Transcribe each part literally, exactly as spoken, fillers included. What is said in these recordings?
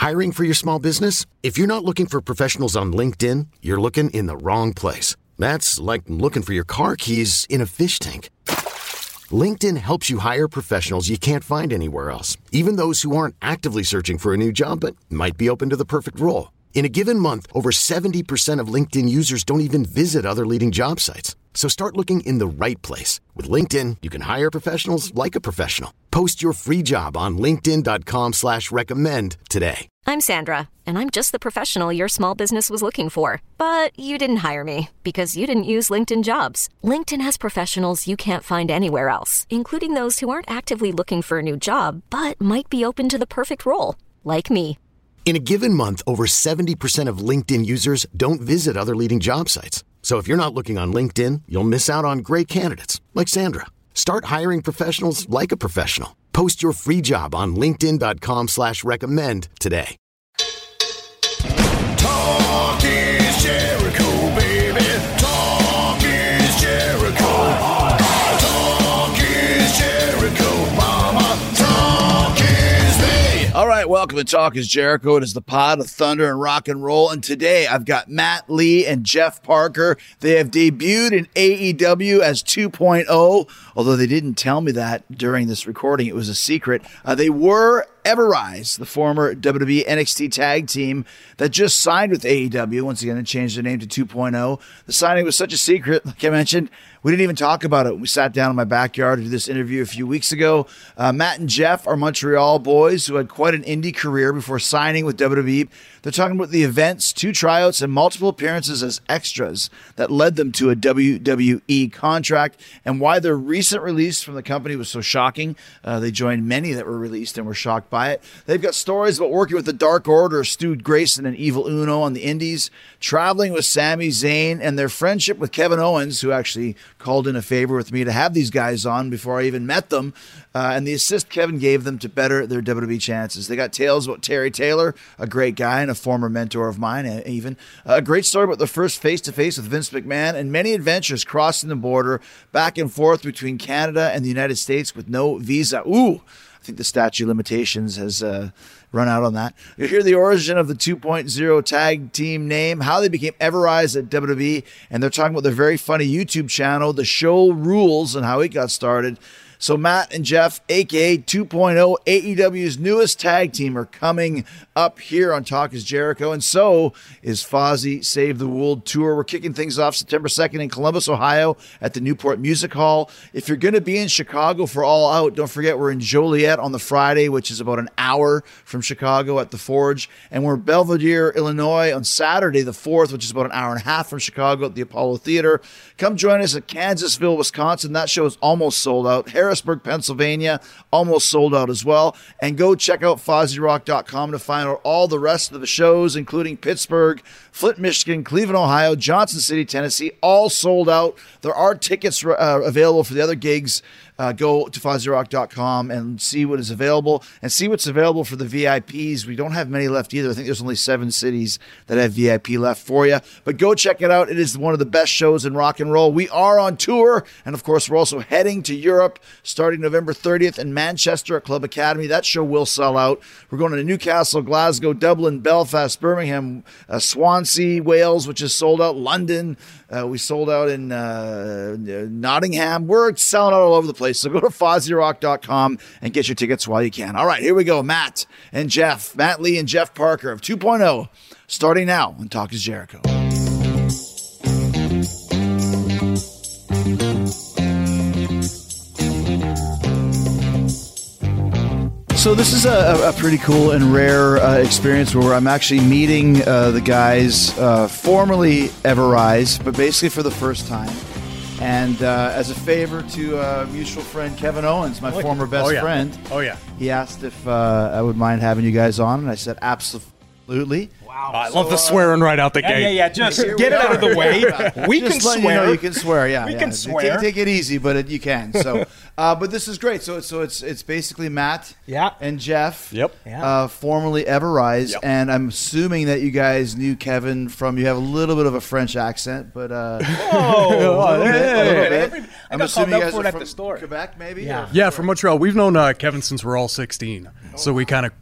Hiring for your small business? If you're not looking for professionals on LinkedIn, you're looking in the wrong place. That's like looking for your car keys in a fish tank. LinkedIn helps you hire professionals you can't find anywhere else, even those who aren't actively searching for a new job but might be open to the perfect role. In a given month, over seventy percent of LinkedIn users don't even visit other leading job sites. So start looking in the right place. With LinkedIn, you can hire professionals like a professional. Post your free job on linkedin.com slash recommend today. I'm Sandra, and I'm just the professional your small business was looking for. But you didn't hire me because you didn't use LinkedIn Jobs. LinkedIn has professionals you can't find anywhere else, including those who aren't actively looking for a new job, but might be open to the perfect role, like me. In a given month, over seventy percent of LinkedIn users don't visit other leading job sites. So if you're not looking on LinkedIn, you'll miss out on great candidates like Sandra. Start hiring professionals like a professional. Post your free job on linkedin.com slash recommend today. Talk is Jericho, baby. Talk is Jericho. Talk is Jericho, mama. Talk is me. All right, welcome to Talk is Jericho. It is the pod of thunder and rock and roll. And today I've got Matt Lee and Jeff Parker. They have debuted in A E W as two point oh, although they didn't tell me that during this recording. It was a secret. Uh, they were Everrise, the former W W E N X T tag team that just signed with A E W. Once again, it changed their name to two point oh. The signing was such a secret, like I mentioned, we didn't even talk about it. We sat down in my backyard to do this interview a few weeks ago. Uh, Matt and Jeff are Montreal boys who had quite an indie career before signing with W W E. They're talking about the events, two tryouts, and multiple appearances as extras that led them to a W W E contract, and why their recent release from the company was so shocking. Uh, they joined many that were released and were shocked by it. They've got stories about working with the Dark Order, Stu Grayson and Evil Uno on the indies, traveling with Sami Zayn, and their friendship with Kevin Owens, who actually called in a favor with me to have these guys on before I even met them, uh, and the assist Kevin gave them to better their W W E chances. They got tales about Terry Taylor, a great guy and a former mentor of mine, even. A great story about the first face-to-face with Vince McMahon, and many adventures crossing the border back and forth between Canada and the United States with no visa. Ooh, I think the statute of limitations has uh, run out on that. You'll hear the origin of the two point oh tag team name, how they became Everrise at W W E, and they're talking about their very funny YouTube channel, The Show Rules, and how it got started. So Matt and Jeff, a k a two point oh, A E W's newest tag team, are coming up here on Talk is Jericho, and so is Fozzy Save the World Tour. We're kicking things off September second in Columbus, Ohio at the Newport Music Hall. If you're going to be in Chicago for All Out, don't forget we're in Joliet on the Friday, which is about an hour from Chicago at the Forge, and we're in Belvedere, Illinois on Saturday the fourth, which is about an hour and a half from Chicago at the Apollo Theater. Come join us at Kansasville, Wisconsin. That show is almost sold out. Harrisburg, Pennsylvania, almost sold out as well. And go check out Fozzy Rock dot com to find out all the rest of the shows, including Pittsburgh, Flint, Michigan, Cleveland, Ohio, Johnson City, Tennessee, all sold out. There are tickets uh, available for the other gigs. Uh, go to Fozzy Rock dot com and see what is available, and see what's available for the V I Ps. We don't have many left either. I think there's only seven cities that have V I P left for you. But go check it out. It is one of the best shows in rock and roll. We are on tour, and of course, we're also heading to Europe starting November thirtieth in Manchester at Club Academy. That show will sell out. We're going to Newcastle, Glasgow, Dublin, Belfast, Birmingham, uh, Swansea, Wales, which is sold out, London. Uh, we sold out in uh, Nottingham. We're selling out all over the place. So go to Fozzy Rock dot com and get your tickets while you can. All right, here we go. Matt and Jeff, Matt Lee and Jeff Parker of two point oh, starting now on Talk is Jericho. So this is a, a pretty cool and rare uh, experience where I'm actually meeting uh, the guys, uh, formerly Everrise, but basically for the first time. And uh, as a favor to uh, mutual friend Kevin Owens, my oh, former best oh, yeah. friend, oh yeah, he asked if uh, I would mind having you guys on, and I said absolutely. Wow, I love so, the swearing right out the yeah, gate. Yeah, yeah, just get it out of the way. We just can swear. swear. You, know, you can swear. Yeah, we yeah. can swear. Take, take it easy, but it, you can. So, uh, but this is great. So, so it's it's basically Matt, yeah. and Jeff, yep, uh, formerly Everrise, yep. and I'm assuming that you guys knew Kevin from. You have a little bit of a French accent, but uh, oh, a little hey, bit, a little bit. Every, I'm I assuming you guys for are it at from the store. Quebec, maybe. Yeah, yeah, from Montreal. We've known uh, Kevin since we're all sixteen, oh, so we kind of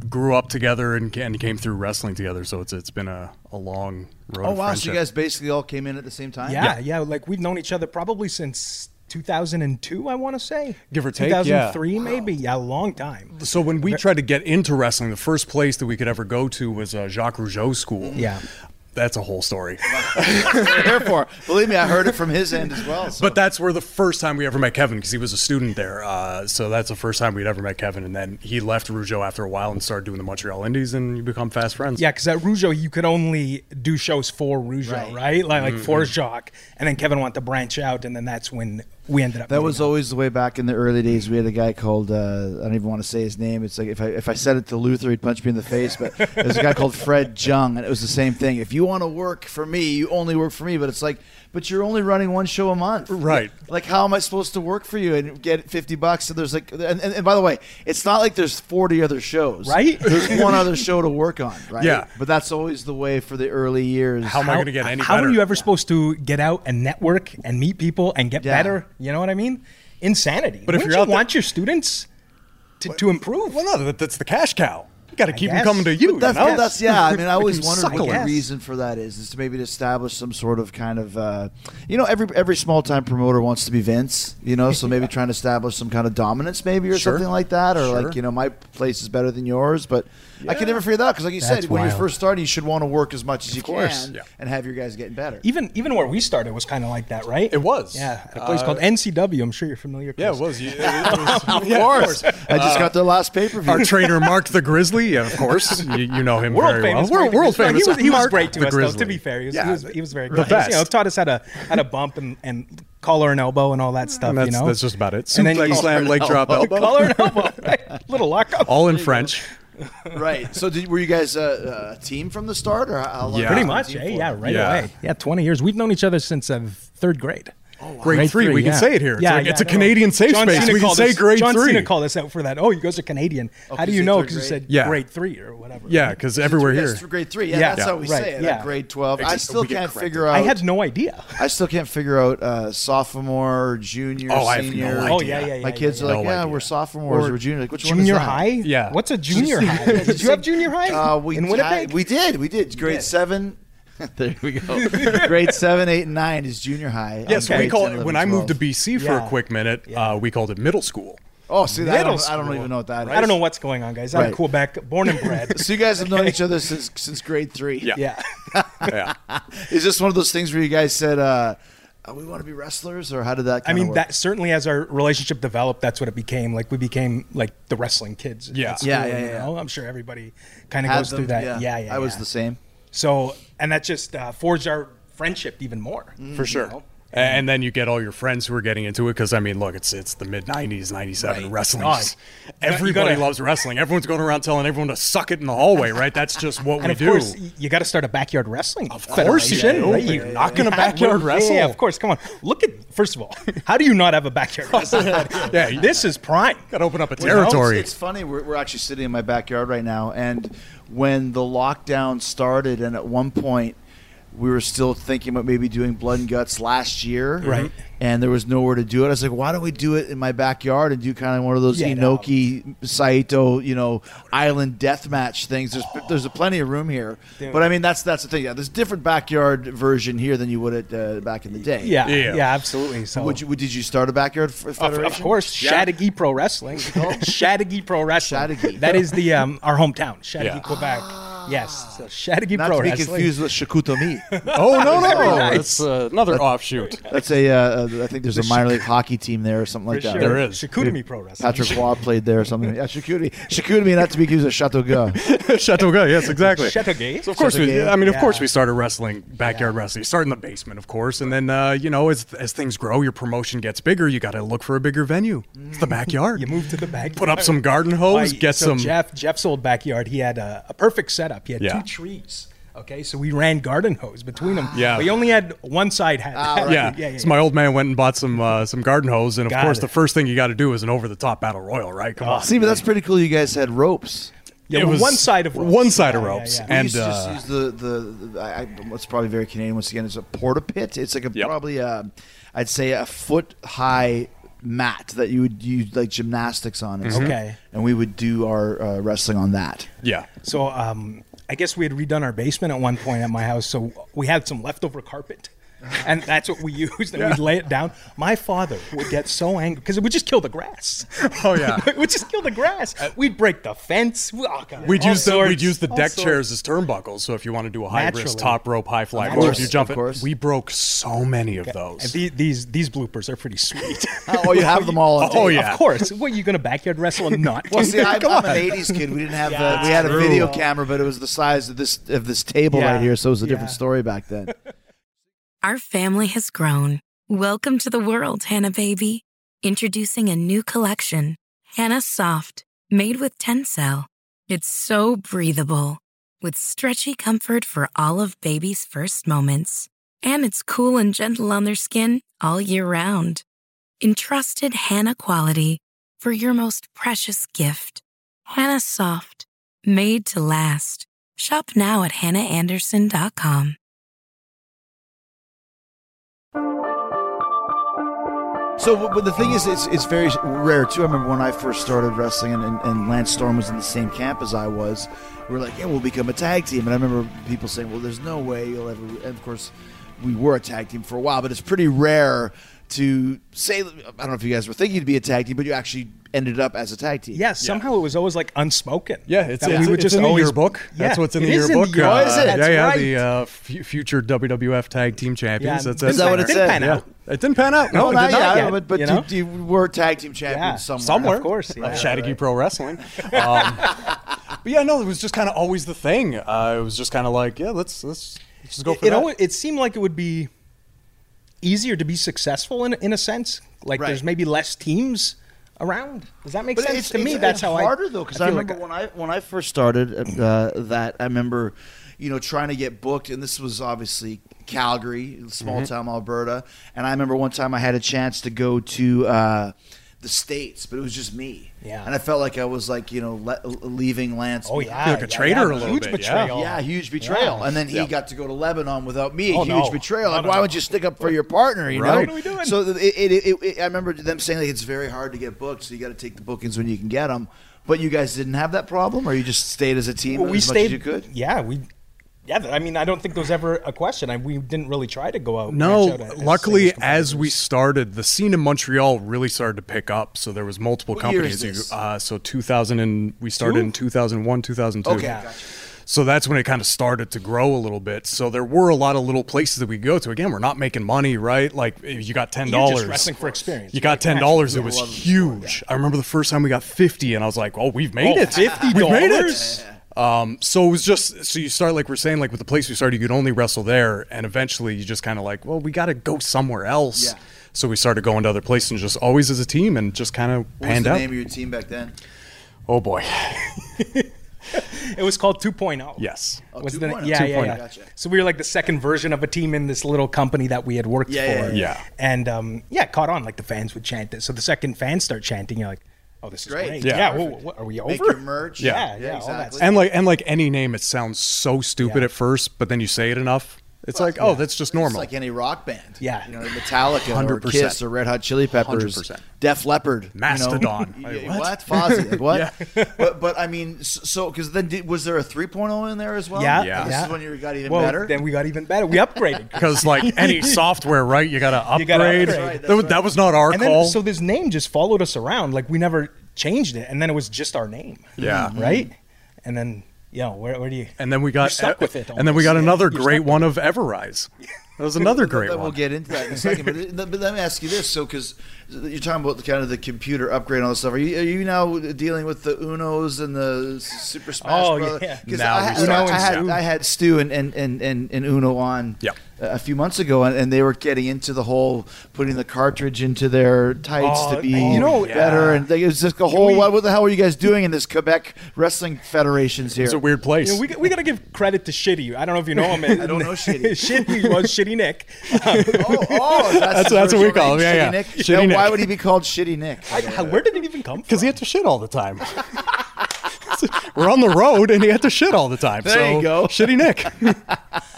grew up together and, and came through wrestling together. So it's it's been a, a long road. Oh of wow! friendship. So you guys basically all came in at the same time. Yeah, yeah, like we've known each other probably since two thousand two, I want to say. Give or take, two thousand three yeah. maybe. Yeah, a long time. So when we tried to get into wrestling, the first place that we could ever go to was uh, Jacques Rougeau's school. Yeah. That's a whole story. Therefore, believe me, I heard it from his end as well. So. But that's where the first time we ever met Kevin, because he was a student there. Uh, so that's the first time we'd ever met Kevin. And then he left Rougeau after a while and started doing the Montreal Indies, and you become fast friends. Yeah, because at Rougeau, you could only do shows for Rougeau, right? Right. Like, like Mm-hmm. for Jacques. And then Kevin wanted to branch out, and then that's when we ended up That meeting was up. always the way back in the early days. We had a guy called, uh, I don't even want to say his name. It's like if I if I said it to Luther, he'd punch me in the face. But there's a guy called Fred Jung, and it was the same thing. If you want to work for me, you only work for me. But it's like, but you're only running one show a month. Right. Like, how am I supposed to work for you and get fifty bucks? So there's like, and, and, and by the way, it's not like there's forty other shows. Right? There's one other show to work on, right? Yeah. But that's always the way for the early years. How am I going to get any How better? are you ever supposed to get out and network and meet people and get Yeah. better? You know what I mean? Insanity. But if Wouldn't you're you out there- want your students to, to improve? Well, no, that, that's the cash cow. You got to keep them guess. coming to you. But that's, you know? that's yeah. I mean, I always can wondered suckle what the it. reason for that is. Is to maybe to establish some sort of kind of, uh, you know, every every small time promoter wants to be Vince, you know, so maybe trying to establish some kind of dominance, maybe or Sure. something like that, or Sure. like you know, my place is better than yours. But I can never figure that out because, like you That's said, when you're wild. first starting, you should want to work as much as you course. can Yeah. and have your guys getting better. Even even where we started was kind of like that, right? It was. Yeah, at a place Uh, called N C W. I'm sure you're familiar. Yeah, Chris. it was. You- it was- Of yeah, course, I just got their last pay per Our view. trainer, Mark the Grizzly, yeah, of course. You, you know him World very famous, well. Mark World, the world Grizzly. famous. He was, he was Mark great to the us, though, Grizzly. to be fair. He was, Yeah. he was, he was very The great. best. You know, taught us how to how to bump and, and collar and elbow and all that stuff. And that's, you know, that's just about it. And then Suplex you- slam, leg drop, elbow. collar and elbow. Right? Little lockup. All in French. Right. So, did, were you guys uh, a team from the start, or how long? Yeah. Pretty were you a much, team eh? for? Yeah, right Yeah. away. Yeah, twenty years. We've known each other since uh, third grade. Grade three, we can say it here. It's Yeah, like- yeah, it's a no. Canadian safe John space. Cena We can called say us- grade John three. Cena called us out for that. Oh, you guys are Canadian. Oh, How do 'cause you you know? said Because you grade- said Yeah. grade three or whatever. Yeah, because everywhere here. Yes, grade three. Yeah, Yeah. that's how we Right, say it. yeah. Like grade twelve. I Exactly. still We get can't corrected. figure out. I had no idea. I still can't figure out uh, sophomore, junior, Oh, I have no senior. idea. Oh, yeah, yeah, yeah. My kids yeah, are No like, yeah, idea. we're sophomores Or or, junior. Like, which one Junior is that? high? Yeah. What's a junior high? Did you have junior high Uh, we in had- Winnipeg? we did. We did. Grade seven. There we go. Grade seven, eight, and nine is junior high. Yeah, Um, so we grades call ten, it, eleven, when I moved to twelve. B C for Yeah. a quick minute, Yeah. uh, we called it middle school. Oh, see, that, I, Middle don't, I don't school. even know what that is. I don't know what's going on, guys. I'm Right. Quebec, born and bred. So you guys have known each other since since grade three. Yeah. yeah. Yeah. Is this one of those things where you guys said, uh, oh, we want to be wrestlers, or how did that I kinda mean, work? that certainly as our relationship developed, that's what it became. Like we became like the wrestling kids. Yeah. at school, Yeah, yeah, you yeah. know? I'm sure everybody kind of Had goes them, through that. Yeah, yeah. I was yeah. the same. So, and that just uh, forged our friendship even more. For sure. know? And then you get all your friends who are getting into it because, I mean, look, it's it's the mid nineties, ninety-seven Right. wrestling. Oh, you got- Everybody you gotta- loves wrestling. Everyone's going around telling everyone to suck it in the hallway, right? That's just what And we of do. course, y- you got to start a backyard wrestling. Of course you do. You're not gonna backyard wrestle. Yeah, of course. Come on. Look at, first of all, how do you not have a backyard wrestling? Yeah, you- This is prime. Got to open up a Well, you know, territory. It's, it's funny. We're, we're actually sitting in my backyard right now, and when the lockdown started, and at one point we were still thinking about maybe doing Blood and Guts last year, Right. And there was nowhere to do it. I was like, why don't we do it in my backyard and do kind of one of those Yeah, no. Inoki Saito, you know, island death match things? There's there's a plenty of room here, Dude. but I mean that's that's the thing. Yeah, there's a different backyard version here than you would at uh, back in the day. Yeah, Yeah. yeah, absolutely. So, Would you? Would, did you start a backyard f- Of, federation? of course, Yeah. Chattagee Pro Wrestling. Chattagee Pro Wrestling. Chattagee. That is the um, our hometown, Chattagee, Yeah. Quebec. Yes, so Chattagee Not Pro to be Wrestling. confused with Shikutomi. oh, no, no. Nice. That's uh, another offshoot. That's a. Uh, I think there's a minor league hockey team there or something like For that. sure. There is. Chicoutimi Pro Wrestling. Patrick Waugh played there or something. Yeah, Shikutomi. Shikutomi, not to be confused with Chateauguay. Chateauguay, yes, exactly. Chattagee. So of course, we, Chateauguay. I mean, of Yeah. course, we started wrestling, backyard wrestling. You start in the basement, of course, and then uh, you know, as as things grow, your promotion gets bigger. You got to look for a bigger venue. It's the backyard. You move to the backyard. Put up some garden hose, Why, get so some. Jeff, Jeff's old backyard, he had a, a perfect setup. He had Yeah. two trees. Okay, so we ran garden hose between them. Yeah. We only had one side had. right. Yeah. yeah, yeah. So my old man went and bought some uh, some garden hose, and of Got course, it. the first thing you got to do is an over the top battle royal, right? Come on. See, but that's pretty cool. You guys had ropes. Yeah, It well, was one side of ropes. one side Yeah, of yeah, ropes. yeah. We And used to uh, just use the the. the I, I, what's probably very Canadian once again is a porta pit. It's like a Yep. probably a, I'd say a foot high mat that you would use like gymnastics on. And stuff. Okay. And we would do our uh, wrestling on that. Yeah. So um, I guess we had redone our basement at one point at my house, so we had some leftover carpet. And that's what we used, and we'd lay it down. My father would get so angry because it would just kill the grass. Oh yeah. It would just kill the grass. We'd break the fence. Oh, God. We'd All use the sorts, we'd use the all deck sorts. chairs as turnbuckles. So if you want to do a high Naturally. risk top rope, high fly, Of or if course, you jump of it, course. we broke so many of And those. the- these these bloopers are pretty sweet. Oh, you have them all on Oh, tape. yeah. Of course. What, you going to backyard wrestle and not? Well, see, I'm, Come I'm on. an eighties kid. We didn't have Yeah, the. We had a true. video camera, but it was the size of this of this table Yeah, right here, so it was a different yeah. story back then. Our family has grown. Welcome to the world, Hannah baby. Introducing a new collection, Hannah Soft, made with Tencel. It's so breathable, with stretchy comfort for all of baby's first moments. And it's cool and gentle on their skin all year round. Entrusted Hannah quality for your most precious gift. Hannah Soft, made to last. Shop now at hannah anderson dot com. So, but but the thing is, it's it's very rare too. I remember when I first started wrestling, and, and, and Lance Storm was in the same camp as I was. We were like, "Yeah, we'll become a tag team." And I remember people saying, "Well, there's no way you'll ever." And of course, we were a tag team for a while, but it's pretty rare to say. I don't know if you guys were thinking to be a tag team, but you actually ended up as a tag team. Yeah, somehow it was always like unspoken. Yeah, it's, That it's, we would it's just in the always- yearbook. Yeah, That's what's in it the is yearbook. In the yearbook. Oh, is it? yeah, That's yeah, right. the uh, f- future W W F Tag Team Champions. Yeah, That's didn't it. Is that what it didn't said? pan Yeah, out. it didn't pan out. No, No, it not did not. yet, yet, but, but you you, know? you were tag team champions Yeah, somewhere. Somewhere, Of course, yeah. Uh, Shattucky Pro Wrestling. Um, but yeah, no, it was just kind of always the thing. Uh, it was just kind of like, yeah, let's let's, let's just go for it, that. always, it seemed like it would be easier to be successful in in a sense. Like Right. there's maybe less teams around. Does that make But sense it's, to me? it's- That's it's how harder I though, because I, feel remember like when I when I first started uh, that I remember, you know, trying to get booked, and this was obviously Calgary, small town Alberta, and I remember one time I had a chance to go to uh, the States, but it was just me, Yeah. and I felt like I was like you know le- leaving Lance. Oh behind. yeah, feel like a yeah, traitor yeah, a little huge bit, yeah. betrayal. Yeah, huge betrayal. Yeah. And then he Yeah. got to go to Lebanon without me. Oh, a huge no. betrayal. Like, No, no, why no. would you stick up for your partner? You Right. know. What are we doing? So it, it, it, it, I remember them saying like it's very hard to get booked, so you got to take the bookings when you can get them. But you guys didn't have that problem, or you just stayed as a team Well, we as stayed. much as you could. Yeah, we. Yeah, I mean, I don't think there was ever a question. I, we didn't really try to go out. No, branch out as luckily, singles as we competitors. started, the scene in Montreal really started to pick up. So there was multiple What year companies. is this? Uh, so two thousand and we started Two? in two thousand one, two thousand two. Okay, Yeah. gotcha. So that's when it kind of started to grow a little bit. So there were a lot of little places that we go to. Again, we're not making money, right? Like if you got ten You're dollars. just wrestling for experience. You got Like, ten dollars. It yeah. was love the huge. I remember the first time we got fifty, and I was like, "Oh, we've made Oh, it! fifty We've made it!" dollars? Um, so it was just so you start like we're saying, like with the place we started, you could only wrestle there, and eventually you just kind of like, well, we got to go somewhere else. Yeah. So we started going to other places, and just always as a team, and just kind of What was panned the out. name of your team back then? Oh boy, It was called two point oh. yes. Oh, Was two the, point oh. yeah, yeah, 2.0. yeah. Gotcha. So we were like the second version of a team in this little company that we had worked Yeah, for. yeah, yeah. And um, yeah, it caught on. Like the fans would chant it. So the second fans start chanting, you're like, oh, this is Great. great. Yeah. Yeah. whoa, what, are we over? Make your merch. Yeah. Yeah, yeah, all that exactly. stuff. And like and like any name, it sounds so stupid Yeah. at first, but then you say it enough, it's like, oh, that's just It's normal. like any rock band. Yeah. You know, Metallica or one hundred percent. Kiss or Red Hot Chili Peppers. one hundred percent. Def Leppard. you know. Mastodon. Yeah, Like, what? what? Fozzy. Like, what? Yeah. But but I mean, s- so because then did, was there a three point oh in there as well? Yeah, Yeah. This yeah. is when you got even well, better. then we got even better. We upgraded. Because like any software, right? You gotta upgrade. You gotta upgrade. That's right, that, was, that's that was not our And call. then, so this name just followed us around. Like we never changed it. And then it was just our name. Yeah. Right? And then, you know, where, where do you... and then we got You're stuck with it and then we almost. got Yeah, another you're great stuck with one of Everrise. That was another great We'll one. get into that in a second. But, but let me ask you this: so, because you're talking about the kind of the computer upgrade and all this stuff, are you, are you now dealing with the Unos and the Super Smash Oh, Brothers? yeah. Because Now I, we had- start I, to had see. I had Stu and and, and, and, and Uno on Yeah. a few months ago, and, and they were getting into the whole putting the cartridge into their tights Oh, to be you know, better, yeah. and they, it was just a whole. what, what the hell were you guys doing in this Quebec Wrestling Federations here? It's a weird place. You know, we, we got to give credit to Shitty. I don't know if you know him. I don't know Shitty. Shitty was Shitty Nick. oh, oh, that's, That's- his that's what we original call name, him. Yeah, Shitty yeah. Nick. Shitty Now, Nick. why would he be called Shitty Nick? I, how- where did it even come from? Because he had to shit all the time. We're on the road, and he had to shit all the time. There so, you go. Shitty Nick.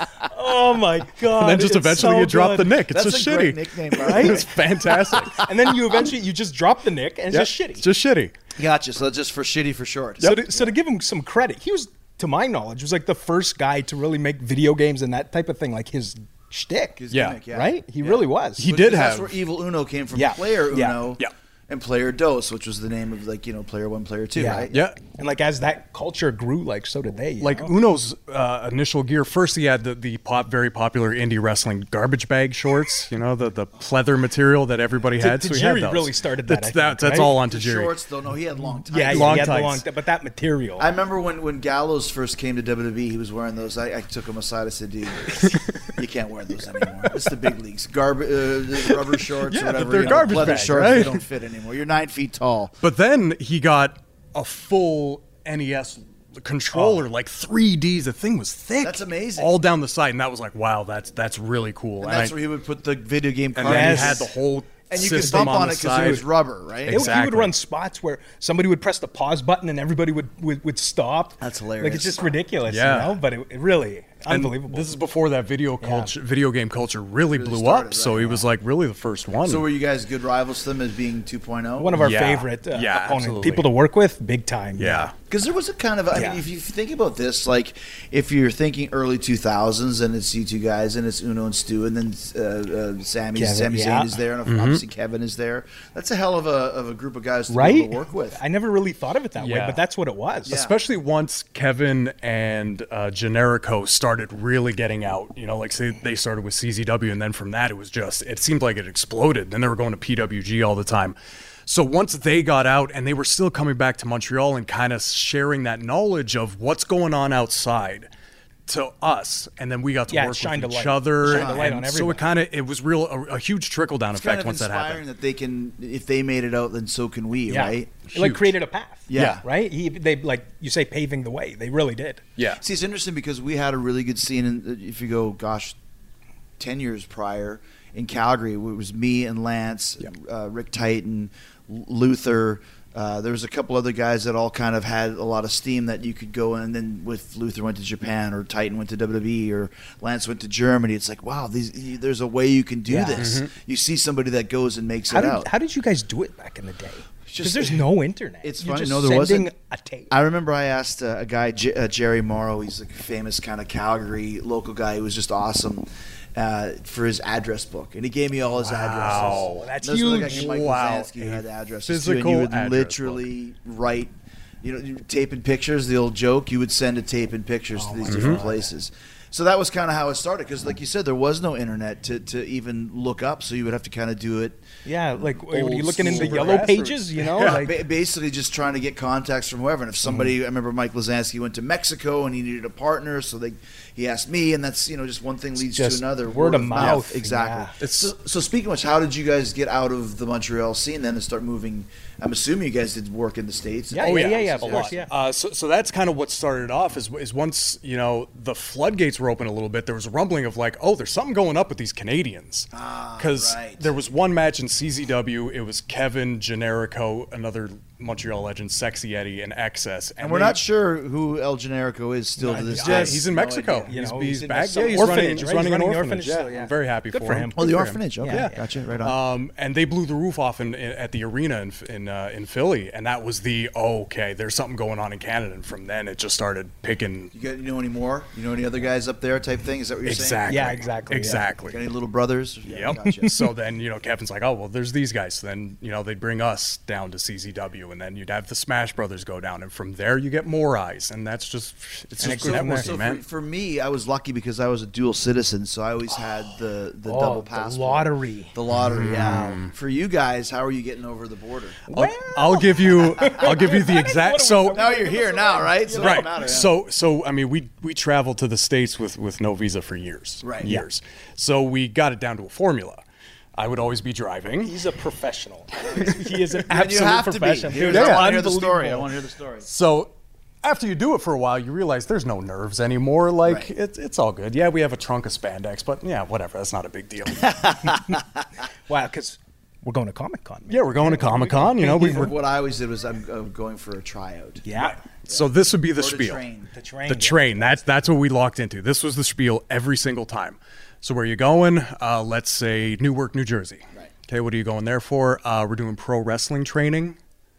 Oh my god! And then just it's eventually so you drop the good. Nick. It's That's just a great shitty. nickname, Right? right? It's fantastic. And then you eventually you just drop the Nick, and it's Yep. just shitty. It's just shitty. Gotcha. So that's just for shitty for short. So, to, so to give him some credit, he was, to my knowledge, was like the first guy to really make video games and that type of thing like his shtick. His Yeah. gimmick, yeah. Right? He Yeah. really was. He Because did That's have- where Evil Uno came from. Yeah. Player Yeah. Uno. Yeah. And Player Dos, which was the name of like you know Player One, Player Two, Yeah. right? Yeah. And like as that culture grew, like so did they. you Like know? Uno's uh, initial gear, first he had the, the pop, very popular indie wrestling garbage bag shorts, you know, the, the pleather material that everybody had. so he had Tajiri those. really started that, That's, I that, think, that's right? all on The Tajiri. shorts, though. No, he had long tights. yeah, yeah, long he had the tights. long, but that material. I remember when, when Gallows first came to W W E, he was wearing those. I, I took him aside. I said, "Dude, you can't wear those anymore. It's the big leagues. Garbage, uh, the rubber shorts, Yeah, or whatever. they're you know, garbage leather bags, shorts. right? They don't fit anymore. You're nine feet tall. But then he got a full N E S controller, like three Ds. The thing was thick. That's amazing. All down the side, and that was like, wow, that's that's really cool. And that's I- where he would put the video game and cartridge. then Yes. he had the whole And you could system bump on, on the it because it side. was rubber, right? It- He Exactly. would run spots where somebody would press the pause button and everybody would would, would stop. That's Like hilarious. it's just ridiculous, Yeah. you know. But it, it really And unbelievable. This is before that video culture, video game culture really, Really blew started, up. So right, he yeah. was like really the first one. So were you guys good rivals to them as being two point oh? one of our Yeah. favorite uh, Yeah, opponents, absolutely. people to work with, big time. yeah. Because there was a kind of, I Yeah. mean, if you think about this, like if you're thinking early two thousands and it's you two guys and it's Uno and Stu and then uh, uh, Sammy, Kevin, Sami yeah. Zayn is there and Mm-hmm. obviously Kevin is there. That's a hell of a, of a group of guys to be Right? able to work with. I never really thought of it that way, Yeah. but that's what it was. Especially once Kevin and uh, Generico started really getting out. You know, like say they started with C Z W, and then from that it was just, it seemed like it exploded. Then they were going to P W G all the time. So once they got out and they were still coming back to Montreal and kind of sharing that knowledge of what's going on outside to us, and then we got to Yeah, it work shined with a each light. other. Shined a light and on so everybody. it kind of, it was real, a, a huge trickle down It's effect kind of once that inspiring happened. that they can, if they made it out, then so can we, Yeah. right? It, like Huge. created a path. Yeah. Right? He they like you say paving the way. They really did. Yeah. See, it's interesting because we had a really good scene. In, if you go, gosh, ten years prior in Calgary, it was me and Lance, uh, Rick Titan, L- Luther. Uh, there was a couple other guys that all kind of had a lot of steam that you could go in. And then with Luther went to Japan, or Titan went to W W E, or Lance went to Germany. It's like, wow, these, there's a way you can do Yeah. this. You see somebody that goes and makes How it did out. how did you guys do it back in the day? Because just- there's no internet. It's You're funny. just No, there sending wasn't. a tape. I remember I asked uh, a guy, J- uh, Jerry Morrow. He's like a famous kind of Calgary local guy. He was just awesome uh, for his address book, and he gave me all his addresses. that's There's another guy huge. named Michael Wow. Zansky who had A addresses too, and physical you would address literally write, you know, you taping pictures. The old joke, you would send a tape and pictures Oh to these different places. So that was kind of how it started, because, like you said, there was no internet to, to even look up. So you would have to kind of do it. Yeah, like when Old you're looking in the school yellow grassroots. pages, you know, Yeah, like ba- basically just trying to get contacts from whoever. And if somebody, I remember Mike Lazansky went to Mexico and he needed a partner, so they he asked me, and that's, you know, just one thing leads to just another. word of mouth, exactly. yeah. So, so speaking of which, how did you guys get out of the Montreal scene then and start moving? I'm assuming you guys did work in the States. Yeah, Oh, yeah, yeah, yeah, yeah, of a course, lot. yeah. Uh, so, so that's kind of what started off is, is once, you know, the floodgates were open a little bit, there was a rumbling of like, oh, there's something going up with these Canadians. Because right. there was one match in C Z W, it was Kevin, Generico, another Montreal legend, Sexy Eddie, and Excess. And we're they- not sure who El Generico is still to this Yeah, day. he's in No Mexico. idea. You he's know, he's, he's in back. some Yeah, he's orphanage, running, right? he's He's running an running the orphanage. orphanage Yeah, still, yeah. I'm very happy Good for for him. him. Oh, the Good for him. orphanage. Okay, Yeah. gotcha. Right on. Um, and they blew the roof off in, in at the arena in in, uh, in Philly, and that was the oh, okay. There's something going on in Canada, and from then it just started picking. you, got, you know any more? You know any other guys up there type thing? Is that what you're Exactly. Yeah, exactly, yeah. Exactly. saying? Got any little brothers? Yep. Gotcha. So then, you know, Kevin's like, oh, well, there's these guys. So then, you know, they'd bring us down to C Z W, and then you'd have the Smash Brothers go down, and from there you get more eyes, and that's just it's And just it goes from there. networking, So man. for, for me, I was lucky because I was a dual citizen, so I always had the, the Oh, double the passport. lottery. The lottery, Mm. yeah. For you guys, how are you getting over the border? I'll, I'll give you, I'll give you the exact. So Now you're here now, right? So it right. don't matter, yeah. So so I mean, we we traveled to the States with with no visa for years. Right. Years. So we got it down to a formula. I would always be driving. He's a professional. He is an And absolute you have to be. professional. Here's- Dude, I it's want to hear the story. I unbelievable. want to hear the story. So after you do it for a while, you realize there's no nerves anymore. Like Right. it's it's all good. Yeah, we have a trunk of spandex, but yeah, whatever. That's not a big deal. Wow, because we're going to Comic Con. yeah, we're going to Comic Con. You know, we were What I always did was I'm, I'm going for a tryout. Yeah. So this would be the Or the spiel. train. The train. The train. That's that's what we locked into. This was the spiel every single time. So where are you going? Uh, let's say Newark, New Jersey. Right. Okay, what are you going there for? Uh, we're doing pro wrestling training.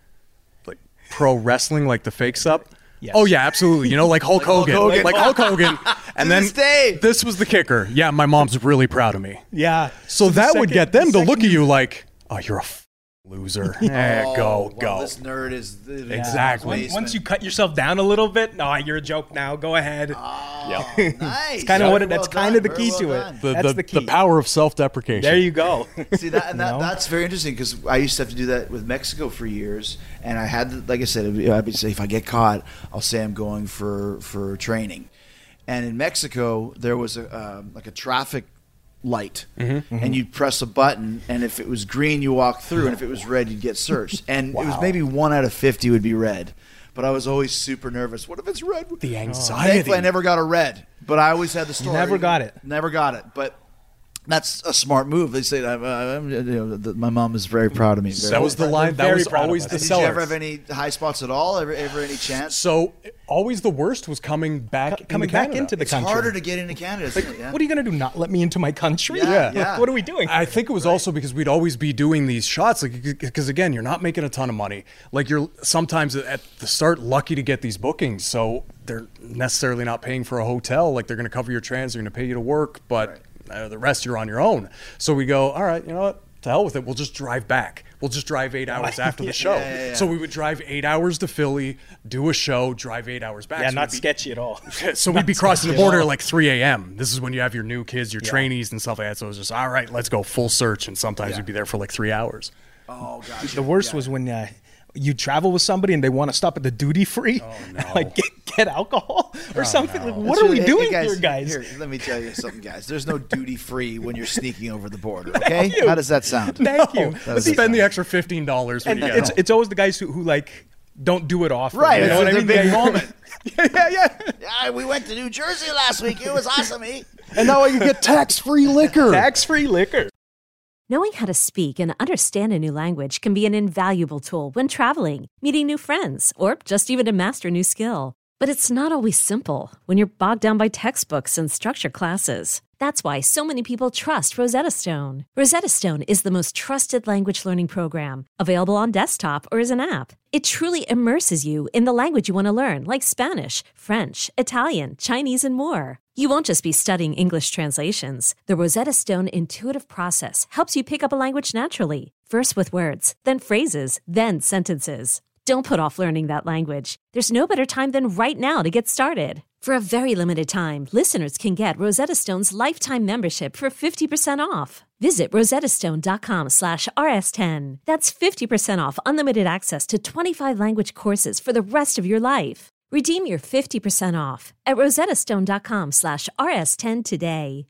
Like pro wrestling, like the fake sup. Yes. Oh yeah, absolutely. You know, like Hulk Hulk Hogan, Hogan. like Hulk Hogan. And To then this day. this was the kicker. Yeah, my mom's really proud of me. Yeah. So the that would second- get them the to look second at you like, oh, you're a f- loser. Eh, Oh, go, well, go. This nerd is Exactly. Once, once you cut yourself down a little bit, no, you're a joke now. Go ahead. Nice. It's kind of what it, Very that's well kind of the done, key very to well it. done. the, That's the, the key. the power of self-deprecation. There you go. See that, and that, You know? that's very interesting because I used to have to do that with Mexico for years, and I had, to, like I said, I'd be say if I get caught, I'll say I'm going for for training, and in Mexico there was a um, like a traffic light, and you'd press a button, and if it was green, you walk through, and if it was red, you'd get searched, and it was maybe one out of fifty would be red. But I was always super nervous. What if it's red? The anxiety. Thankfully, I never got a red, but I always had the story. never got it. Never got it. But that's a smart move. They say I'm, I'm, you know, that my mom is very proud of me. Very That was the We're line. That very was proud of always us. the Did seller. you ever have any high spots at all? Ever, ever any chance? So always the worst was coming back Coming into back Canada. into the It's country. harder to get into Canada. Isn't it? Yeah. What are you gonna do? Not let me into my country? Yeah, yeah. What are we doing? I think it was also because we'd always be doing these shots, like because again, you're not making a ton of money. Like you're sometimes at the start lucky to get these bookings, so they're necessarily not paying for a hotel. Like they're going to cover your trans, they're going to pay you to work, but uh, the rest you're on your own. So we go, all right, you know what? To hell with it. We'll just drive back. We'll just drive eight hours after the show. Yeah, yeah, yeah. So we would drive eight hours to Philly, do a show, drive eight hours back. yeah, So not we'd be- sketchy at all. So we'd be crossing the border at like three a.m. This is when you have your new kids, your trainees and stuff like that. So it was just, all right, let's go full search. And sometimes we'd be there for like three hours. Oh gosh. The worst was when uh, you travel with somebody and they want to stop at the duty free, like get, get alcohol or something. Like, what That's are we really- doing hey, here, guys? Here, let me tell you something, guys. There's no duty free when you're sneaking over the border. Okay, how does that sound? Thank you. That But is spend the extra fifteen dollars when And you get it's home. it's always the guys who, who like don't do it often. Right, You know it's what a I mean? big Yeah, moment. yeah, yeah, yeah. Yeah, we went to New Jersey last week. It was awesome. Eh? And now I can get tax-free liquor. Tax-free liquor. Knowing how to speak and understand a new language can be an invaluable tool when traveling, meeting new friends, or just even to master a new skill. But it's not always simple when you're bogged down by textbooks and structure classes. That's why so many people trust Rosetta Stone. Rosetta Stone is the most trusted language learning program, available on desktop or as an app. It truly immerses you in the language you want to learn, like Spanish, French, Italian, Chinese, and more. You won't just be studying English translations. The Rosetta Stone intuitive process helps you pick up a language naturally, first with words, then phrases, then sentences. Don't put off learning that language. There's no better time than right now to get started. For a very limited time, listeners can get Rosetta Stone's lifetime membership for fifty percent off. Visit rosettastone.com slash rs10. That's fifty percent off unlimited access to twenty-five language courses for the rest of your life. Redeem your fifty percent off at rosettastone.com slash rs10 today.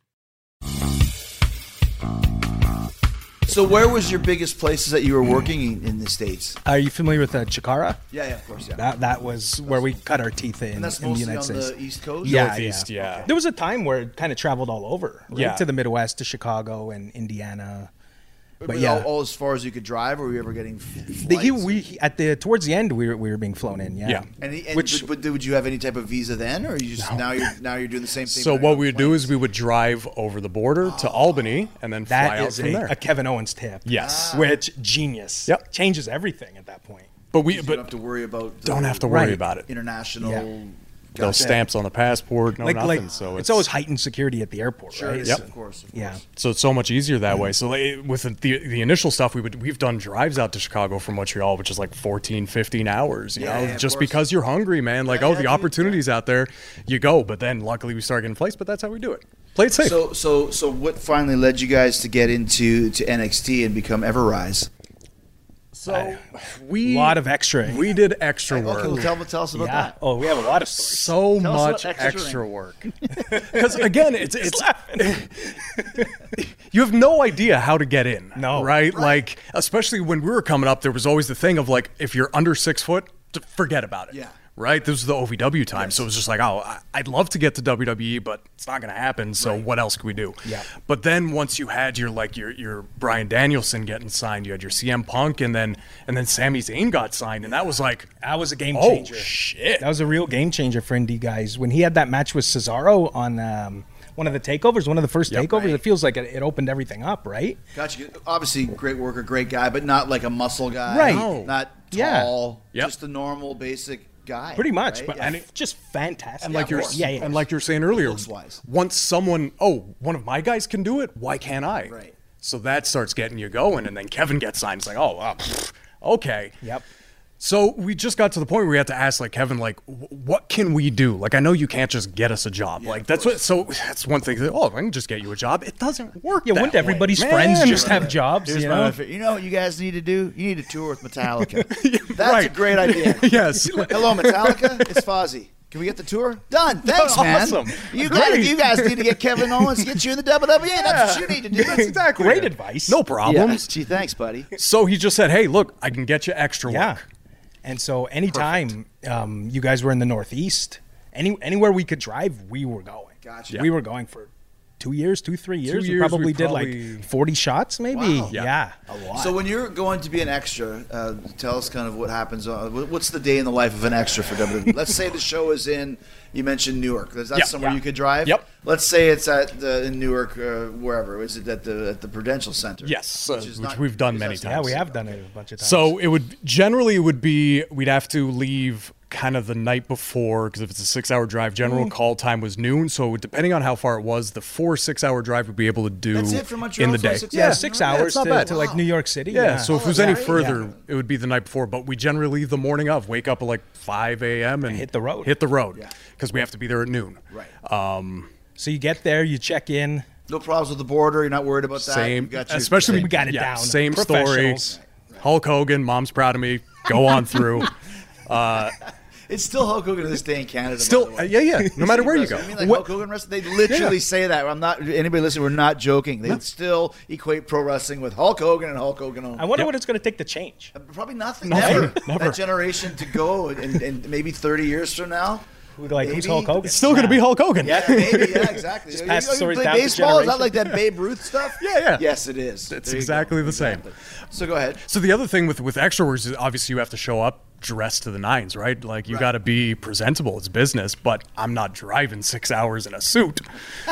So, where was your biggest places that you were working in, in the States? Are you familiar with uh, Chikara? Yeah, yeah, of course, yeah. That that was where we cut our teeth in, and that's in the mostly United on States. the East Coast? Yeah, Northeast, yeah. There was a time where it kind of traveled all over, right? Yeah. To the Midwest, to Chicago and Indiana. But, But yeah. yeah. all, all as far as you could drive, or were you ever getting f- The, he, flights? we at the towards the end we were, we were being flown in, yeah. Yeah. And, and Which- but, but would you have any type of visa then, or you just now you're now you're doing the same thing? So but what on we would do planes? is we would drive over the border to Albany and then fly That out is from a, there. a Kevin Owens tip. Yes. Which genius. Yep. Changes everything at that point. But we you don't but have to worry about the don't have to worry Right. about it. international. Yeah. Those Gotcha. stamps on the passport, no like nothing. like so it's, always heightened security at the airport, Sure, right? it is, Yep. of course. Of Yeah. course. So it's so much easier that way. So like, with the the initial stuff, we would we've done drives out to Chicago from Montreal, which is like fourteen, fifteen hours. You Yeah, know, yeah, of just course. because you're hungry, man. Like, Yeah, oh, yeah, the dude, opportunities out there, you go. But then luckily we started getting flights. But that's how we do it. Play it safe. So so so what finally led you guys to get into to N X T and become Everrise? So we A lot of extra. we did extra Okay, work. well, tell, tell us about yeah. that. Oh, we have a lot of stories. So Tell us about much extra extra ring. work. Because again, it's it's you have no idea how to get in. No. right? Like especially when we were coming up, there was always the thing of like if you're under six foot, t- forget about it. Yeah. right? This was the O V W time. Yes. So it was just like, oh, I'd love to get to W W E, but it's not going to happen. So right. what else can we do? Yeah. But then once you had your like your your Bryan Danielson getting signed, you had your C M Punk, and then and then Sami Zayn got signed, and that was like that was a game oh, changer. Shit. That was a real game changer for indie guys. When he had that match with Cesaro on um, one of the takeovers, one of the first yep, takeovers, right. it feels like it, it opened everything up, right? Gotcha. Obviously, great worker, great guy, but not like a muscle guy. Right. No. Not tall. Yeah. Yep. Just a normal, basic guy. Pretty much. Right? But yeah. and it, just fantastic. And like yeah, you're yeah, yeah. and like you're saying earlier, Looks-wise. once someone, oh, one of my guys can do it, why can't I? Right. So that starts getting you going, and then Kevin gets signed. It's like, oh, uh, pff, okay. Yep. So we just got to the point where we had to ask, like, Kevin, like, what can we do? Like, I know you can't just get us a job. Yeah, like, that's what. So that's one thing. Oh, I can just get you a job. It doesn't work. Yeah, that wouldn't way. everybody's Man. friends just have jobs? Here's You my know? benefit. You know what you guys need to do? You need to tour with Metallica. That's Right. a great idea. Yes. Hello, Metallica. It's Fozzy. Can we get the tour? Done. Thanks, man. Awesome. You guys, you guys need to get Kevin Owens, get you in the W W E. That's what you need to do. That's exactly Great it. advice. No Yeah. problems. Gee, thanks, buddy. So he just said, hey, look, I can get you extra Yeah. work. And so anytime um, you guys were in the Northeast, any anywhere we could drive, we were going. Gotcha. We were going for two years, two, three years. Two we years, probably we did probably- like forty shots maybe. Wow. Yeah. Yeah. A lot. So when you're going to be an extra, uh, tell us kind of what happens. On, what's the day in the life of an extra for W W E? Let's say the show is in, you mentioned Newark. Is that Yeah. somewhere Yeah. you could drive? Yep. Let's say it's at the, in Newark, uh, wherever. Is it at the at the Prudential Center? Yes, uh, is which not- we've done is many that- yeah, times. we have done it a bunch of times. So it would generally it would be we'd have to leave kind of the night before because if it's a six-hour drive, general Mm. call time was noon. So depending on how far it was, the four six-hour drive would be able to do That's it from Montreal in the to day. six yeah, hours? six Yeah, it's hours not to, bad. to like Wow. New York City. Yeah, Yeah. so if Oh, it was yeah, any yeah. further, it would be the night before. But we generally leave the morning of, wake up at like five a.m. and Hit the road. Hit the road because we have to be there at noon. Right. Um, So you get there, you check in. No problems with the border. You're not worried about that. same, You got your- especially We got it yeah, down. Same story. Professionals. Hulk Hogan, mom's proud of me. Go on through. Uh, It's still Hulk Hogan to this day in Canada. Still, by the uh, way. yeah, yeah. No matter where you go. I mean, like What- Hulk Hogan wrestling, they literally Yeah. say that. I'm not. Anybody listening? We're not joking. They still equate pro wrestling with Hulk Hogan and Hulk Hogan only. I wonder Yep. what it's going to take to change. Probably nothing. Nothing. Never. Never. That generation to go, and, and maybe thirty years from now. Who, like, who's maybe- Hulk Hogan? It's still going to be Hulk Hogan. Yeah, maybe. Yeah, exactly. Just You- pass you- the you stories play down to baseball? Is that generation. like that Babe Ruth stuff? Yeah, yeah. Yes, it is. It's There you exactly go. the same. Exactly. So go ahead. So the other thing with with extra words is obviously you have to show up dressed to the nines, right? Like you Right. got to be presentable. It's business, but I'm not driving six hours in a suit.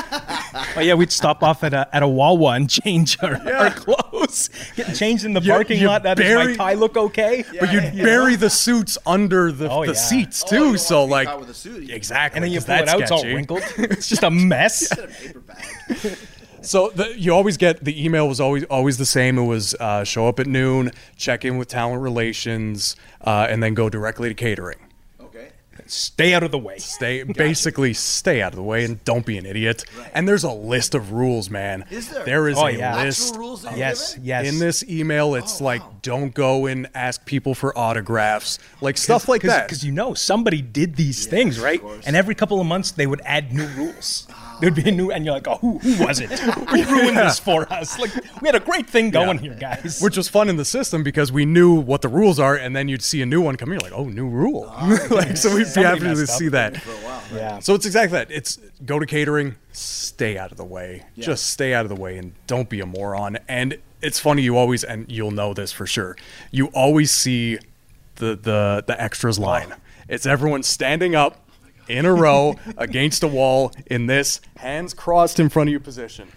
Oh yeah, we'd stop off at a at a Wawa and change our, our clothes, get changed in the You- parking you lot. That does bury- my tie look okay? but you yeah, yeah. bury the suits under the, Oh, the yeah. seats Oh, you too. don't so want to be like caught with a suit. exactly, And then you 'cause pull it that's out, it's all sketchy. wrinkled. It's just a mess. Get a paper bag. So the, you always get the email was always always the same. It was uh, show up at noon, check in with talent relations, uh, and then go directly to catering. Okay. Stay out of the way. Stay basically stay out of the way and don't be an idiot. And there's a list of rules, man. Is there? There is Oh, a yeah. list. Actual rules that you're Yes, given? yes. In this email, it's like don't go and ask people for autographs, like stuff like that. Because you know somebody did these things, right? And every couple of months they would add new rules. There'd be a new, and you're like, oh, who, who was it? Who ruined this for us? Like, we had a great thing going here, guys. Which was fun in the system because we knew what the rules are, and then you'd see a new one come in. You're like, oh, new rule. like, so we'd be Somebody happy to messed up. see that. Yeah. So it's exactly that. It's go to catering, stay out of the way. Just stay out of the way and don't be a moron. And it's funny, you always, and you'll know this for sure, you always see the the, the extras line. It's everyone standing up in a row against a wall in this hands crossed in front of you position.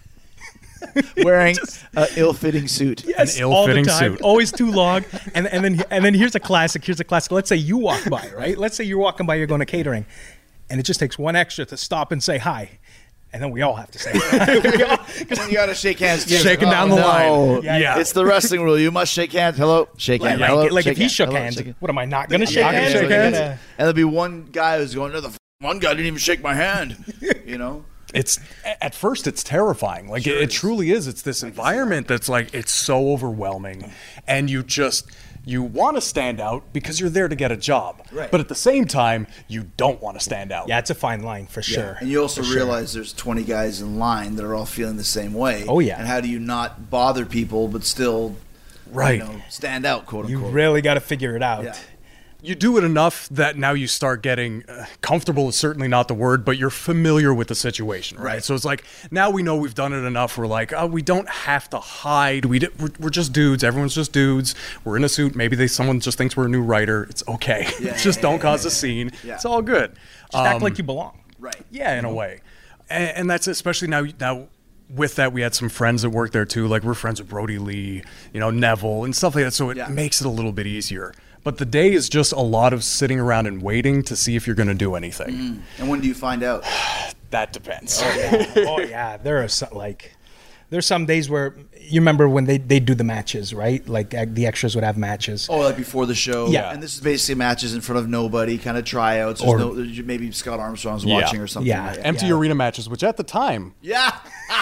Wearing an ill-fitting suit. Yes, An all the ill-fitting time, suit. always too long. And and then and then here's a classic. Here's a classic. Let's say you walk by, right? Let's say you're walking by. You're going to catering, and it just takes one extra to stop and say hi, and then we all have to say hi. We all- Then you got to shake hands. Too. Shaking Oh, down the no. line. Yeah, yeah. It's the wrestling rule. You must shake hands. Hello. Shake hands. like Hello. like shake if he hands. shook Hello, hands, shake hands. what am I not going to shake Yeah, hands? shake Are we hands. gonna- And there'll be one guy who's going, no, the f- one guy didn't even shake my hand. You know? It's at first it's terrifying. Like it, it truly is. It's this environment that's like it's so overwhelming, and you just you want to stand out because you're there to get a job. Right. But at the same time, you don't want to stand out. Yeah, it's a fine line for sure. And you also For sure. realize there's twenty guys in line that are all feeling the same way. Oh, yeah. And how do you not bother people but still, Right. you know, stand out, quote You unquote? really got to figure it out. Yeah. you do it enough that now you start getting uh, comfortable is certainly not the word, but you're familiar with the situation, right? Right. So it's like, now we know we've done it enough. We're like, oh, we don't have to hide. We di- we're, we're just dudes. Everyone's just dudes. We're in a suit. Maybe they someone just thinks we're a new writer. It's okay. Yeah, just yeah, don't yeah, cause yeah, a scene. yeah. It's all good. Just act Um, like you belong. Right. Yeah, in a way. And, and that's especially now, now with that, we had some friends that work there too. Like we're friends with Brody Lee, you know, Neville and stuff like that. So it Yeah. makes it a little bit easier. But the day is just a lot of sitting around and waiting to see if you're going to do anything. Mm. And when do you find out? That depends. Oh yeah, oh, yeah. There are some, like, there's some days where you remember when they they do the matches, right? Like uh, the extras would have matches. Oh, like before the show. Yeah. And this is basically matches in front of nobody, kind of tryouts. There's Or- no, maybe Scott Armstrong's Yeah. watching or something. Yeah. Like that. Empty Yeah. arena matches, which at the time, Yeah.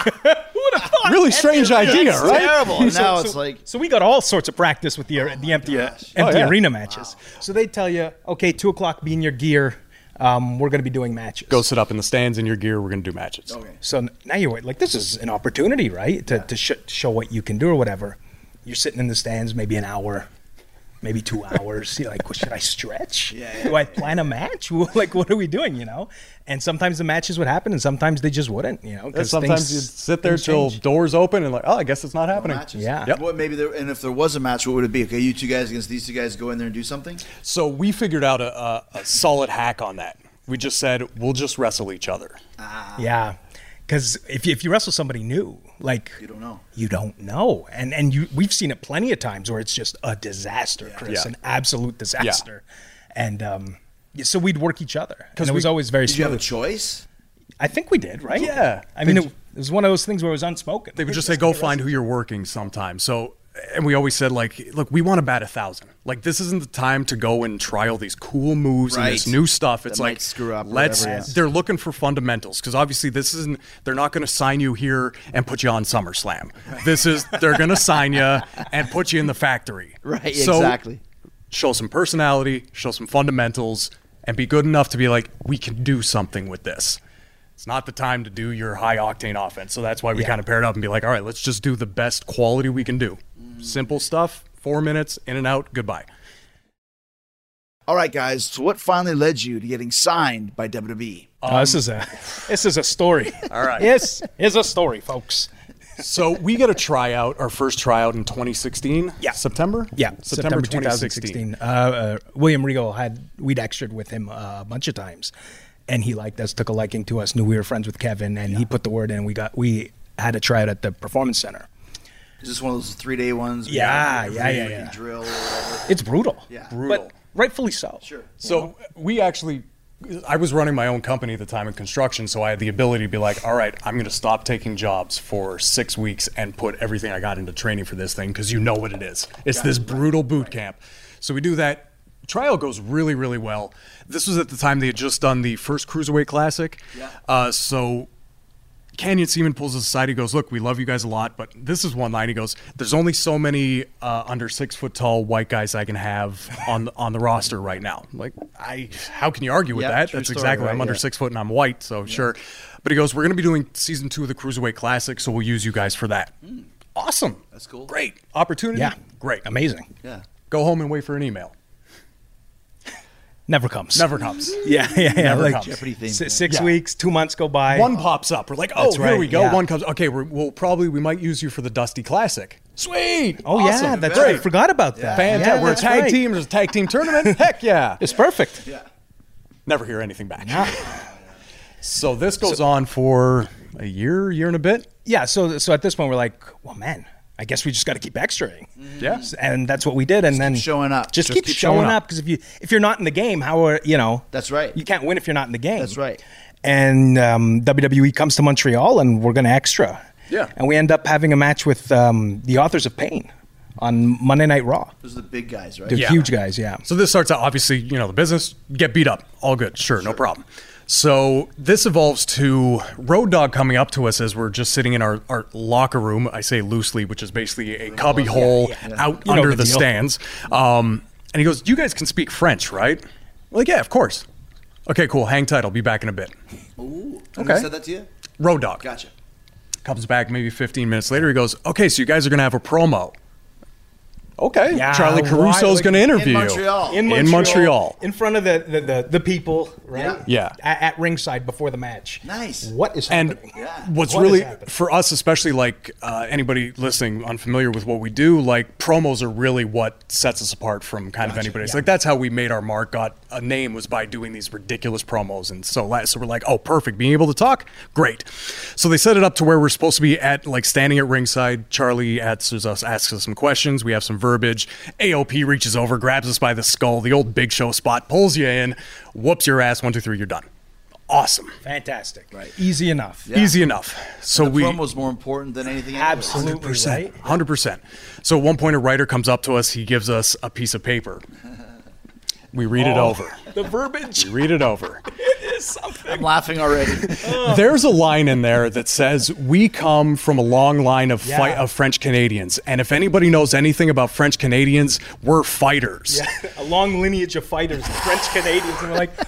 really strange idea, That's right? terrible. And So- now so, it's like, so we got all sorts of practice with the the empty uh, gosh. empty Oh, yeah. arena matches. So they tell you, okay, two o'clock, be in your gear. Um, we're going to be doing matches. Go sit up in the stands in your gear. We're going to do matches. okay. So n- now you're like, this is an opportunity, right? To, to sh- show what you can do or whatever. You're sitting in the stands maybe an hour, maybe two hours. You're like, well, should I stretch? Yeah, yeah, do I plan a match? Like, what are we doing, you know? And sometimes the matches would happen and sometimes they just wouldn't, you know? And 'cause sometimes things- you sit there things till change. doors open and like, oh, I guess it's not happening. Matches. Yeah. Yep. What maybe there, and if there was a match, what would it be? Okay, you two guys against these two guys, go in there and do something. So we figured out a, a, a solid hack on that. We just said, we'll just wrestle each other. Yeah. Because if you, if you wrestle somebody new, like You don't know. you don't know, and and you we've seen it plenty of times where it's just a disaster, Chris, Yeah. an absolute disaster, and um, yeah, so we'd work each other because it was we- always very Did you have a smooth. choice? I think we did, right? Yeah. I mean, it, it was one of those things where it was unspoken. They would just say, go find who you're working sometime. So, and we always said, like, look, we want to bat a thousand. Like, this isn't the time to go and try all these cool moves and this Right. new stuff. It's That like, might screw up or let's, whatever, yeah. they're looking for fundamentals because obviously this isn't, they're not going to sign you here and put you on SummerSlam. This is, they're going to sign you and put you in the factory. Right, So, exactly. show some personality, show some fundamentals, and be good enough to be like, we can do something with this. It's not the time to do your high octane offense. So that's why we Yeah. kind of paired up and be like, all right, let's just do the best quality we can do. Simple stuff, four minutes, in and out, goodbye. All right, guys. So what finally led you to getting signed by W W E? Oh, this is a this is a story. All right. This is a story, folks. So we got a tryout, our first tryout in twenty sixteen. Yeah. September? Yeah, September, September twenty sixteen. Uh, uh, William Regal had we'd extred with him uh, a bunch of times, and he liked us, took a liking to us, knew we were friends with Kevin, and he put the word in. We got we had a tryout at the Performance Center. Is this one of those three day ones? where Yeah, you yeah, have yeah, every yeah. Drill or whatever. It's brutal. Yeah. Brutal. But rightfully so. Sure. So we actually, I was running my own company at the time in construction, so I had the ability to be like, all right, I'm going to stop taking jobs for six weeks and put everything I got into training for this thing because you know what it is. It's this brutal boot camp. So we do that. Trial goes really, really well. This was at the time they had just done the first Cruiserweight Classic. Yeah. Uh, so Canyon Seaman pulls us aside. He goes, look, we love you guys a lot, but this is one line. He goes, there's only so many uh, under six foot tall white guys I can have on the, on the roster right now. I'm like, I, how can you argue with Yeah, that? true That's story, exactly, right, I'm under yeah. six foot and I'm white, so sure. But he goes, we're going to be doing season two of the Cruiserweight Classic, so we'll use you guys for that. Awesome. Hmm. That's cool. Great. Opportunity. Yeah. Great. Amazing. Yeah. Go home and wait for an email. Never comes. Never comes. Yeah, yeah, yeah. Never like comes. Jeopardy theme. si- six Yeah. weeks, two months go by. One pops up. We're like, oh, That's here right, we go. yeah. One comes. Okay, we're, we'll probably, we might use you for the Dusty Classic. Sweet. Oh Awesome. yeah, that's Great. right. I forgot about that. Fantastic. Yeah, We're a that's tag right. team. There's a tag team tournament. Heck yeah. It's perfect. Yeah. Never hear anything back. So this goes on for a year, year and a bit. Yeah. So so at this point we're like, well, man, I guess we just got to keep extraing. Yeah. And that's what we did. And then keep showing up. Just, Just keep, keep showing showing up because if you if you're not in the game, how are you know? That's right. You can't win if you're not in the game. That's right. And um, W W E comes to Montreal, and we're going to extra. Yeah. And we end up having a match with um, the Authors of Pain on Monday Night Raw. Those are the big guys, right? They're Yeah. huge guys. Yeah. So this starts out, obviously, you know, the business, get beat up. All good. Sure, no problem. So this evolves to Road Dogg coming up to us as we're just sitting in our, our locker room. I say loosely, which is basically a cubby hole out You know under the the, deal. stands. Um, and he goes, you guys can speak French, right? We're like, yeah, of course. Okay, cool. Hang tight. I'll be back in a bit. Ooh. Okay. Who said that to you? Road Dogg. Gotcha. Comes back maybe fifteen minutes later. He goes, okay, so you guys are going to have a promo. Okay, Yeah, Charlie why? Caruso's Like, going to interview in Montreal. you. In Montreal, In Montreal. in front of the the, the, the people, right? Yeah. Yeah. At, at ringside before the match. Nice. What is And happening? what's What is really, happening? for us, especially like uh, anybody listening unfamiliar with what we do, like promos are really what sets us apart from kind of anybody. It's yeah. like that's how we made our mark, got a name, was by doing these ridiculous promos. And so, la- so we're like, oh, perfect. Being able to talk, great. So they set it up to where we're supposed to be at, like standing at ringside. Charlie answers us, asks us some questions. We have some verbiage. A O P reaches over, grabs us by the skull, the old Big Show spot, pulls you in, whoops your ass, one, two, three, you're done. Awesome. Fantastic. Right. Easy enough. Easy enough. So The we promo's more important than anything else. Absolutely right. one hundred percent. So at one point, a writer comes up to us. He gives us a piece of paper. We read it Oh, over. The verbiage. We read it over. It is something. I'm laughing already. There's a line in there that says, we come from a long line of fight Yeah. of French Canadians. And if anybody knows anything about French Canadians, we're fighters. Yeah, a long lineage of fighters, French Canadians, and we're like,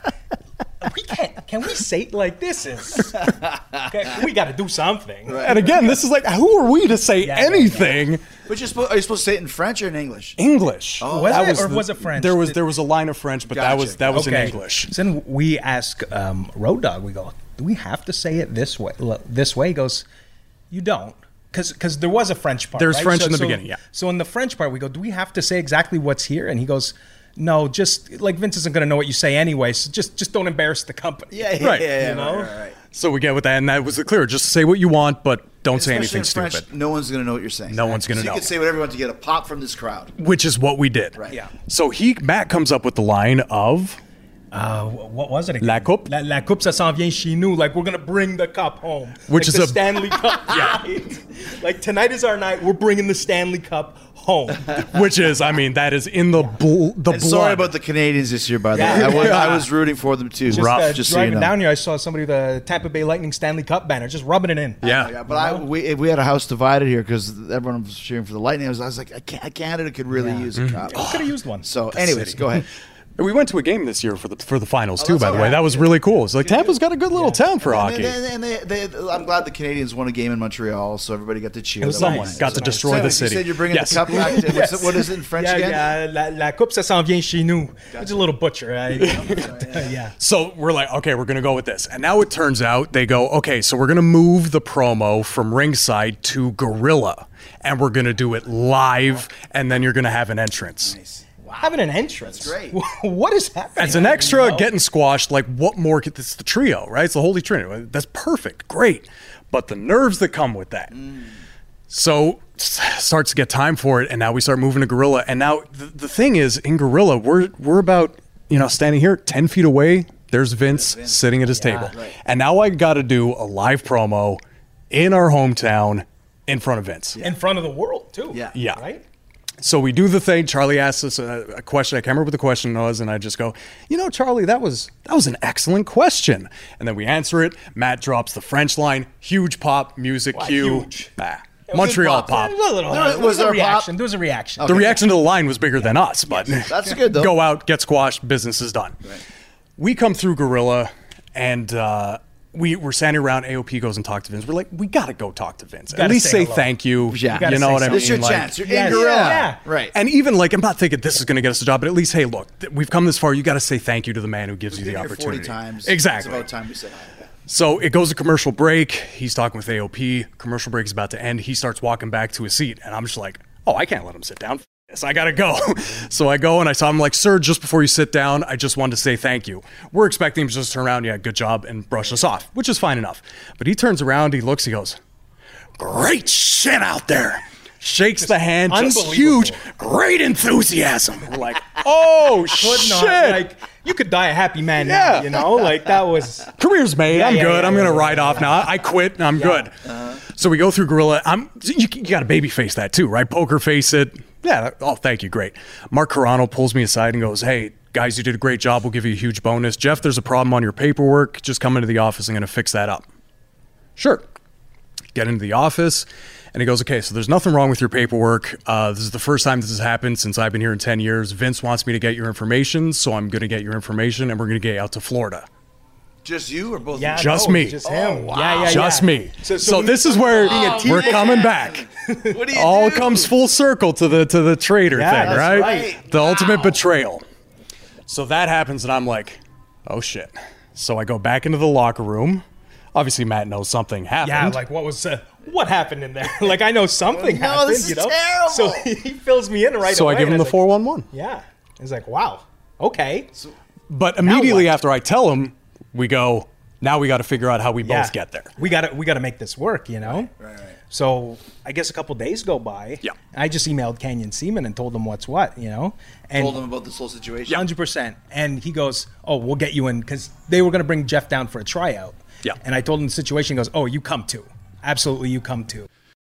we can't. Can we say it like this? Is okay, we got to do something. And again, this is like, who are we to say Yeah, yeah, anything? But you're supposed, are you supposed to say it in French or in English? English. Was That it, or the- was it French? There was there was a line of French, but that Gotcha. was that was Okay. in English. So then we ask um, Road Dogg. We go, do we have to say it this way? l- This way? He goes, you don't, because because there was a French part. There's right? French So- in the so- beginning, yeah. So in the French part, we go, do we have to say exactly what's here? And he goes, no, just like Vince isn't going to know what you say anyway. So just just don't embarrass the company. Yeah, yeah, Right. yeah, yeah. You know? right, right, right. So we get with that, and that was the clear. Just say what you want, but don't say Especially anything in French, stupid. no one's going to know what you're saying. No one's gonna so know. You can say whatever you want to get a pop from this crowd. Which is what we did. Right. Yeah. So he Matt comes up with the line of Uh, what was it again? La Coupe? La, La Coupe, ça s'en vient chez nous. Like, we're going to bring the cup home. Which like is the a- Stanley Cup. Yeah. Like, tonight is our night. We're bringing the Stanley Cup home. which is, I mean, that is in the bl- the And blood. sorry about the Canadians this year, by the Yeah. way. I was, Yeah. I was rooting for them too. Just, Rough, uh, just so you driving know. down here, I saw somebody with a Tampa Bay Lightning Stanley Cup banner, just rubbing it in. Yeah. Oh, yeah, but I we if we had a house divided here because everyone was cheering for the Lightning. I was, I was like, I can't, Canada could really use a cup. Could have used one. So, anyways, city. go ahead. We went to a game this year for the for the finals too. that's By the all way, right. that was really cool. It's like Tampa's got a good little town for And, hockey. they, and they, they, I'm glad the Canadians won a game in Montreal, so everybody got to cheer. It was That nice. nice. Got to Nice. destroy So the you city. said you're bringing Yes. the cup back. To, what's it, what is it in French yeah, again? yeah, la, la Coupe, ça s'en vient chez nous. It's a little butcher. I, yeah. So we're like, okay, we're going to go with this. And now it turns out they go, okay, so we're going to move the promo from ringside to Gorilla. And we're going to do it live. And then you're going to have an entrance. Having an entrance. That's great. What is happening? As an I don't extra, know. getting squashed, like what more? Could, this is the trio, right? It's the Holy Trinity. That's perfect. Great. But the nerves that come with that. So s- starts to get time for it. And now we start moving to Gorilla. And now the, the thing is, in Gorilla, we're, we're about, you know, standing here ten feet away. There's Vince, sitting at his table. And now I got to do a live promo in our hometown in front of Vince. in front of the world, too. Yeah. Yeah. Right? So we do the thing. Charlie asks us a, a question. I can't remember what the question was, and I just go, you know, Charlie, that was that was an excellent question. And then we answer it. Matt drops the French line. Huge pop, music Wow, cue. huge. Ah, It was Montreal good pop. There was a little. There was- there was, was there a a pop? reaction. There was a reaction. The reaction to the line was bigger than us, but That's good, though. go out, get squashed, business is done. We come through Gorilla, and uh, we, we're standing around. A O P goes and talks to Vince. We're like, we got to go talk to Vince. At gotta least say say hello. thank you. Yeah. You, gotta know say what I mean? This is your Like- chance. You're Yes, in Gorilla. yeah. Right. And even like, I'm not thinking this is going to get us the job, but at least, hey, look, th- we've come this far. You got to say thank you to the man who gives you We've the been here opportunity. forty times. Exactly. It's about time we said hi. So it goes to commercial break. He's talking with A O P. Commercial break is about to end. He starts walking back to his seat, and I'm just like, oh, I can't let him sit down. F- this. I gotta go. So I go and I saw him like, sir, just before you sit down, I just wanted to say thank you. We're expecting him to just turn around, yeah, good job, and brush us off, which is fine enough. But he turns around, he looks, he goes, great shit out there. Shakes the hand, just unbelievable. huge, great enthusiasm. We're like, oh Could shit. not, like, you could die a happy man Yeah. now, you know? Like, that was. Career's made. Yeah, I'm yeah, good. yeah, I'm yeah, gonna yeah, ride yeah. off now. I quit. I'm good. So we go through Gorilla. I'm. You, you got to baby face that too, right? Poker face it. Yeah. Oh, thank you. Great. Mark Carano pulls me aside and goes, "Hey, guys, you did a great job. We'll give you a huge bonus. Jeff, there's a problem on your paperwork. Just come into the office. I'm gonna fix that up." Sure. Get into the office. And he goes, okay, so there's nothing wrong with your paperwork. Uh, this is the first time this has happened since I've been here in ten years. Vince wants me to get your information, so I'm going to get your information, and we're going to get you out to Florida. Just you or both? Yeah, Just no, me. Just him. Oh, wow. Yeah, yeah, Just yeah. me. So, So, we- this is where being a we're team- coming back. What do you All do? comes full circle to the to the traitor Yeah, thing, that's right? right. The Wow. ultimate betrayal. So that happens, and I'm like, oh shit. So I go back into the locker room. Obviously, Matt knows something happened. Yeah, like what was uh, what happened in there? Like I know something No, happened. this is you know, terrible. so he fills me in right so away. I give him and the was four one one. Like, yeah, he's like, wow, okay. But immediately what? after I tell him, we go, now we got to figure out how we Yeah. both get there. We got to we got to make this work, you know. Right, right. So I guess a couple days go by. Yeah. I just emailed Canyon Seaman and told him what's what, you know. And Told him about this whole situation. Hundred percent. And he goes, "Oh, we'll get you in," because they were going to bring Jeff down for a tryout. Yeah. And I told him the situation. He goes, "Oh, you come too. Absolutely, you come too."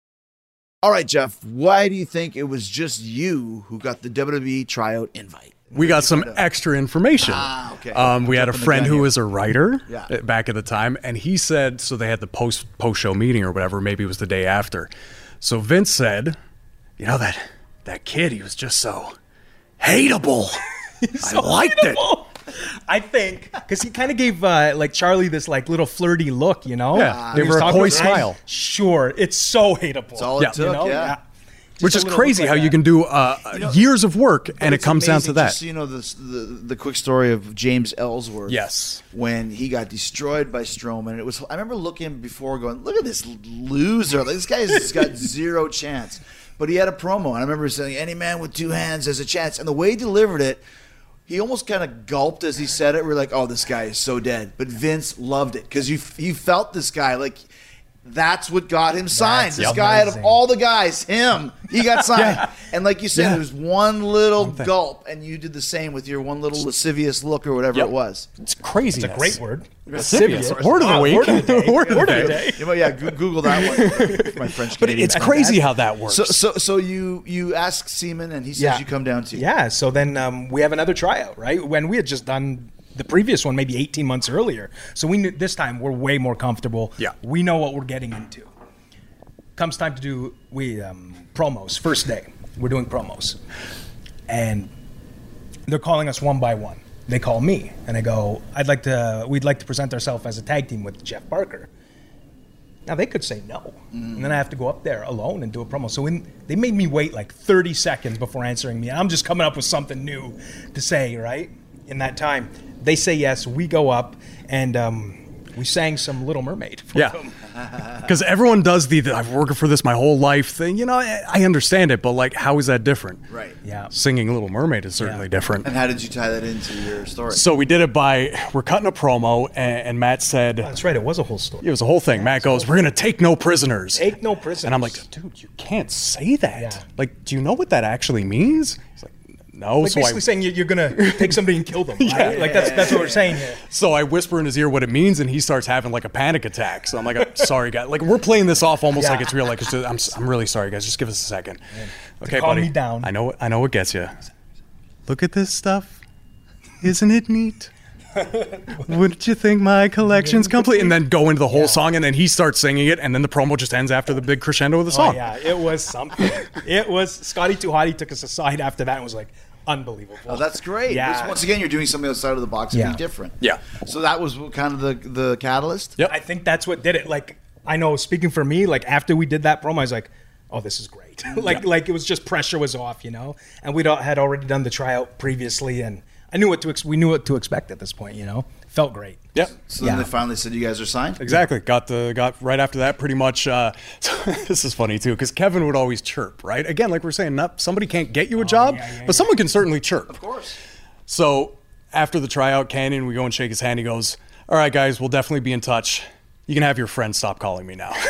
All right, Jeff. Why do you think it was just you who got the W W E tryout invite? We got some extra information. Ah, okay. Um, we I'm had a jumping the friend gun who here. was a writer Yeah. uh, back at the time, and he said, so they had the post post show meeting or whatever, maybe it was the day after. So Vince said, you know, that that kid, he was just so hateable. I liked it. I think because he kind of gave uh, like Charlie this like little flirty look, you know. Yeah, When gave he was her a talking coy about- smile. Sure, it's so hateable. That's all it Yeah. took, you know? yeah. Just Which a is little crazy look how like you that. can do uh, know, years of work and it It's comes down amazing to that. Just so you know this, the the quick story of James Ellsworth. Yes. When he got destroyed by Strowman, it was. I remember looking before, going, "Look at this loser! Like, this guy's just got zero chance." But he had a promo, and I remember saying, "Any man with two hands has a chance." And the way he delivered it, he almost kind of gulped as he said it. We're like, "Oh, this guy is so dead." But Vince loved it because you you felt this guy like. That's what got him signed. That's This guy, out of amazing. all the guys, him, he got signed. And like you said, Yeah. there was one little thing. gulp, and you did the same with your one little lascivious look or whatever Yep. it was. It's crazy. It's a great word. Lascivious. Lascivious. Word of the Wow, week. word of the day. Word of the Word of the day. day. You know, yeah, go- Google that one. My French But Canadian. it's crazy how that works. So, so, so you you ask Seaman, and he says Yeah. you come down to. Yeah. So then um, we have another tryout, right? When we had just done the previous one, maybe eighteen months earlier. So we knew this time we're way more comfortable. Yeah. We know what we're getting into. Comes time to do we um, promos. First day, we're doing promos, and they're calling us one by one. They call me, and I go, "I'd like to. We'd like to present ourselves as a tag team with Jeff Parker." Now they could say no, and then I have to go up there alone and do a promo. So in, they made me wait like thirty seconds before answering me, and I'm just coming up with something new to say. Right in that time, they say yes. We go up, and um, we sang some Little Mermaid. For Yeah. them. Because everyone does the, the I've worked for this my whole life thing. You know, I, I understand it, but like, how is that different? Right. Yeah. Singing Little Mermaid is certainly Yeah. different. And how did you tie that into your story? So we did it by, we're cutting a promo, and, and Matt said, That's right. It was a whole story. it was a whole thing. Matt goes, we're going to take no prisoners. Take no prisoners. And I'm like, dude, you can't say that. Yeah. Like, do you know what that actually means? He's like, no. Like so I, basically saying you- you're gonna take somebody and kill them. Right? Like that's that's what we're saying here. So I whisper in his ear what it means, and he starts having like a panic attack. So I'm like, I'm sorry, guys. Like we're playing this off almost Yeah. like it's real. Like it's just, I'm, I'm really sorry, guys. Just give us a second. Okay, calm buddy. me down. I know, I know what gets you. Look at this stuff. Isn't it neat? Wouldn't you think my collection's complete? And then go into the whole song, and then he starts singing it, and then the promo just ends after the big crescendo of the Oh song. yeah, it was something. It was Scotty Too Hottie took us aside after that and was like, unbelievable. Oh, that's great. Yeah. Because once again, you're doing something outside of the box. Yeah. Something different. Yeah. So that was what kind of the the catalyst. Yep. I think that's what did it. Like I know, speaking for me, like after we did that promo, I was like, "Oh, this is great." like, like it was just pressure was off, you know. And we had already done the tryout previously, and I knew what to ex- we knew what to expect at this point, you know. Felt great. Yep. So then Yeah. they finally said you guys are signed. Exactly. Got the got right after that. Pretty much. Uh, this is funny too, because Kevin would always chirp. Right. Again, like we're saying, not somebody can't get you a job, yeah, yeah, but someone can certainly chirp. Of course. So after the tryout, Canyon, we go and shake his hand. He goes, "All right, guys, we'll definitely be in touch. You can have your friend stop calling me now."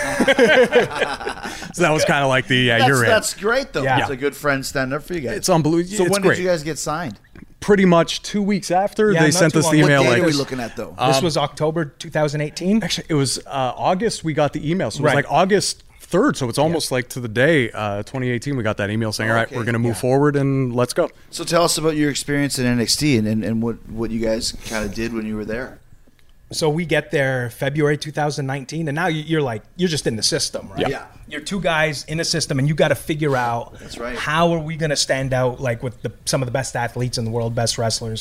So that was kind of like the yeah, That's, you're in. that's great though. Yeah. It's a good friend stand up for you guys. It's unbelievable. So It's when great. did you guys get signed? Pretty much two weeks after Yeah, they not sent too us long. the What email. What date Like are we looking at though? This was October twenty eighteen. actually, it was uh, August. We got the email, so it was Right. like August third. So it's almost like to the day, uh, twenty eighteen. We got that email saying, "All right, Okay, we're going to move yeah. forward and let's go." So tell us about your experience in N X T and, and, and what, what you guys kind of did when you were there. So we get there February two thousand nineteen, and now you- you're like you're just in the system, right? Yeah. Yeah. You're two guys in a system, and you got to figure out That's right. how are we going to stand out like with the, some of the best athletes in the world, best wrestlers,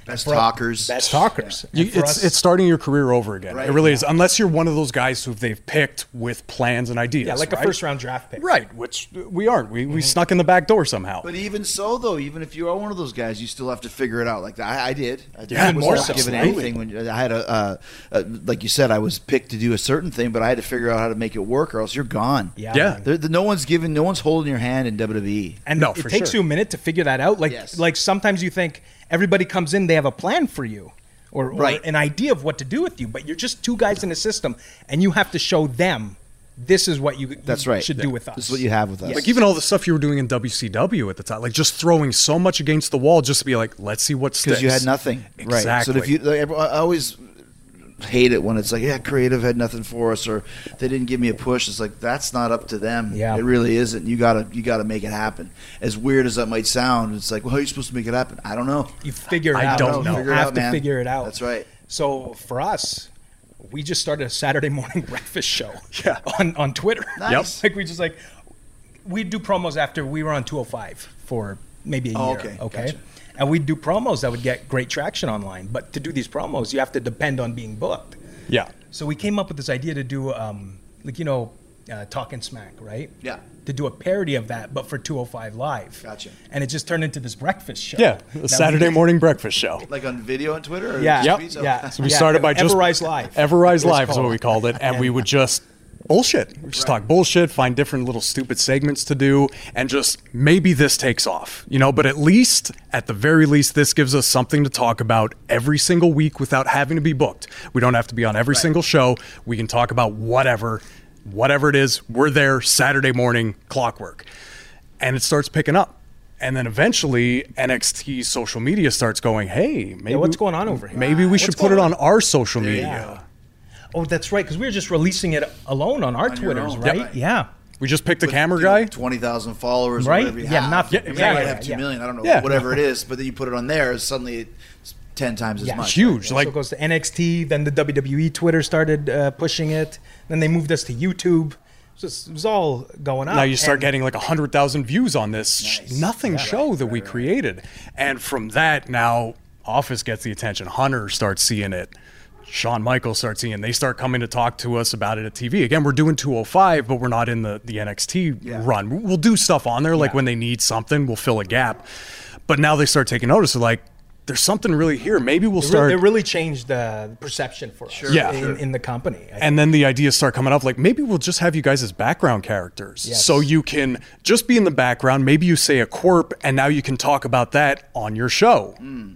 Best For us- talkers. Best talkers. You, And for it's us- it's starting your career over again. Right. It really is, unless you're one of those guys who they've picked with plans and ideas. yeah, like right? a first round draft pick. Right, which we aren't. We, we snuck in the back door somehow. But even so, though, even if you are one of those guys, you still have to figure it out. Like I, I did. I did. Yeah, I was more not so. given Absolutely. anything when I had a, uh, uh, like you said, I was picked to do a certain thing, but I had to figure out how to make it work, or else you're gone. Yeah. Yeah. man. There, the, no one's giving, no one's holding your hand in W W E. And No, it for takes sure. you a minute to figure that out. Like Yes. like sometimes you think everybody comes in, they have a plan for you. Or, or Right. an idea of what to do with you, but you're just two guys in a system, and you have to show them this is what you, That's you right. should do with us. This is what you have with us. Like even all the stuff you were doing in W C W at the time, like just throwing so much against the wall just to be like, let's see what sticks. Because you had nothing, right? Exactly. So if you, like, everyone- I always hate it when it's like, yeah, creative had nothing for us, or they didn't give me a push. It's like that's not up to them. Yeah. It really isn't. You gotta, you gotta make it happen. As weird as that might sound, it's like, well, how are you supposed to make it happen? I don't know. You figure it I out. don't know. You Figure it have out, to man. figure it out. That's right. So for us, we just started a Saturday morning breakfast show. Yeah. On on Twitter. Nice. Like we just like we'd do promos after we were on two oh five for maybe a Oh, year. okay. Okay. Gotcha. And we'd do promos that would get great traction online. But to do these promos, you have to depend on being booked. Yeah. So we came up with this idea to do, um, like, you know, uh, Talkin' Smack, right? Yeah. To do a parody of that, but for two oh five Live. Gotcha. And it just turned into this breakfast show. Yeah. that The we- Saturday morning breakfast show. Like on video on Twitter. Or Yeah. just Yep. tweets? Yeah. So we Yeah. started by just Everrise Live. Everrise It was Live is what called. we called it, and we would just bullshit. We just talk bullshit, find different little stupid segments to do, and just maybe this takes off, you know. But at least, at the very least, this gives us something to talk about every single week without having to be booked. We don't have to be on every single show. We can talk about whatever, whatever it is. We're there Saturday morning, clockwork, and it starts picking up. And then eventually, N X T social media starts going, "Hey, maybe what's going on over here? Maybe we What's should put it going on our social media." Yeah. Oh, that's right, because we were just releasing it alone on our On your Twitters, own, right? right. Yeah. We just picked a With, camera you know, guy. twenty thousand followers, Right? or whatever you Yeah, have. nothing. You Yeah, might yeah, have two yeah. million. I don't know, Yeah. whatever it is. But then you put it on there, suddenly it's ten times as Yeah. much. Huge. So Like it goes to N X T, then the W W E Twitter started uh, pushing it. Then they moved us to YouTube. So it was all going on. now you start And- getting like a hundred thousand views on this sh- Nice. nothing show that we created, and from that now Office gets the attention. Hunter starts seeing it. Shawn Michaels starts seeing. They start coming to talk to us about it at T V. Again, we're doing two oh five, but we're not in the the N X T run. We'll do stuff on there, like Yeah. when they need something, we'll fill a gap. But now they start taking notice. They're like, there's something really here. Maybe we'll It really, start. it really changed the perception for us Yeah. in, Sure. in the company. I And then the ideas start coming up like maybe we'll just have you guys as background characters. Yes. So you can just be in the background. Maybe you say a corp and now you can talk about that on your show.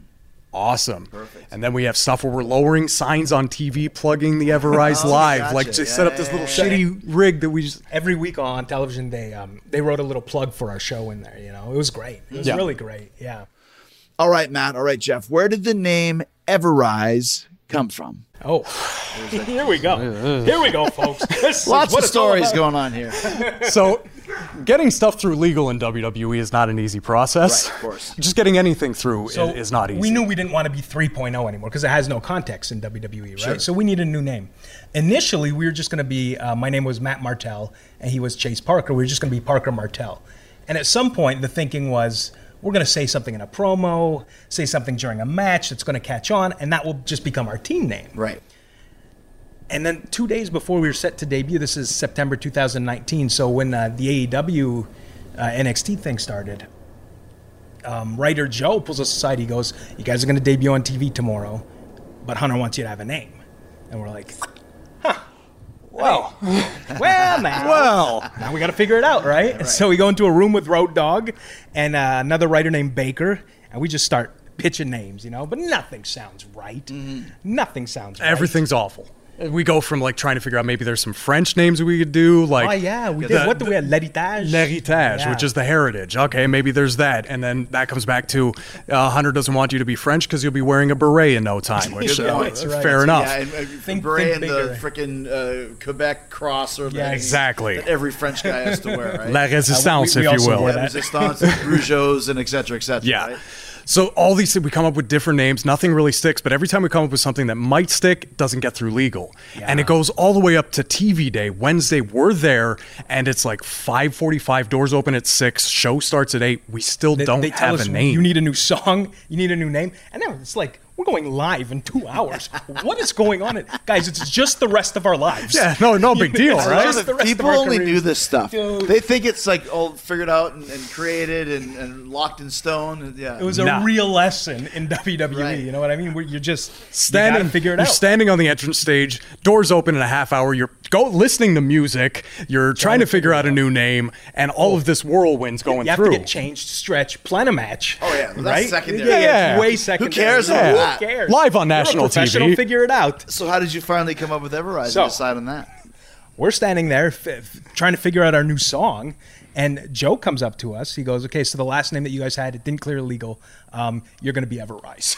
Awesome. Perfect. And then we have stuff where we're lowering signs on T V, plugging the Everrise Oh, Live. gotcha. Like just Yeah, set up yeah, this little yeah, shitty rig that we just. every week on television, they um, they wrote a little plug for our show in there. You know, it was great. It was Yeah. really great. Yeah. All right, Matt. All right, Jeff. Where did the name Everrise come from? Oh, here we go. Here we go, folks. This is Lots what of it's all stories about. going on here. So getting stuff through legal in W W E is not an easy process. Right, of course. Just getting anything through So is, is not easy. We knew we didn't want to be three point oh anymore because it has no context in W W E, right? Sure. So we needed a new name. Initially, we were just going to be, uh, my name was Matt Martell, and he was Chase Parker. We were just going to be Parker Martell. And at some point, the thinking was, we're going to say something in a promo, say something during a match that's going to catch on, and that will just become our team name. Right. And then two days before we were set to debut, this is September two thousand nineteen, so when uh, the A E W uh, N X T thing started, um, writer Joe pulls us aside. He goes, you guys are going to debut on T V tomorrow, but Hunter wants you to have a name. And we're like, huh. Well, well, now, Well. now we got to figure it out, right? So we go into a room with Road Dogg and uh, another writer named Baker, and we just start pitching names, you know, but nothing sounds right. Nothing sounds right. Everything's awful. We go from like trying to figure out maybe there's some French names we could do. Like, Oh, yeah, we the- did. What do we have? L'Héritage? L'Héritage, Yeah. which is the heritage. Okay, maybe there's that. And then that comes back to uh, Hunter doesn't want you to be French because you'll be wearing a beret in no time, which Good uh, point. That's right. fair enough. Yeah, and, and Think- beret think and the bigger. freaking uh, Quebec cross or Yeah, the, exactly. that every French guy has to wear, right? La Resistance, we- we if you also will. wore Yeah, that. Resistance, and Rougeos, and et cetera, et cetera. Yeah. Right? So all these we come up with different names. Nothing really sticks, but every time we come up with something that might stick, it doesn't get through legal. Yeah. And it goes all the way up to T V day. Wednesday, we're there, and it's like five forty-five, doors open at six, show starts at eight. We still They, don't they tell have us a name. you need a new song, you need a new name, and now it's like we're going live in two hours. What is going on, in, guys? It's just the rest of our lives. Yeah, no, no big deal, It's right? just the rest of People our only careers. knew this stuff. Dude. They think it's like all figured out and, and created and, and locked in stone. And, yeah, It was Nah. a real lesson in W W E. Right. You know what I mean? Where you're just Standing, you gotta figure it you're out. standing on the entrance stage, doors open in a half hour. You're go listening to music. You're trying to figure out a new name, and all of this whirlwind's going you have through. to get changed, stretch, plan a match. Oh, yeah. Well, that's right? secondary. Yeah, Yeah. it's way secondary. cares Yeah. about that? Who cares? Live on You're a national T V. professional, figure it out. So how did you finally come up with Everrise So- and decide on that? We're standing there f- f- trying to figure out our new song, and Joe comes up to us. He goes, "Okay, so the last name that you guys had, it didn't clear legal. Um, you're going to be Everrise."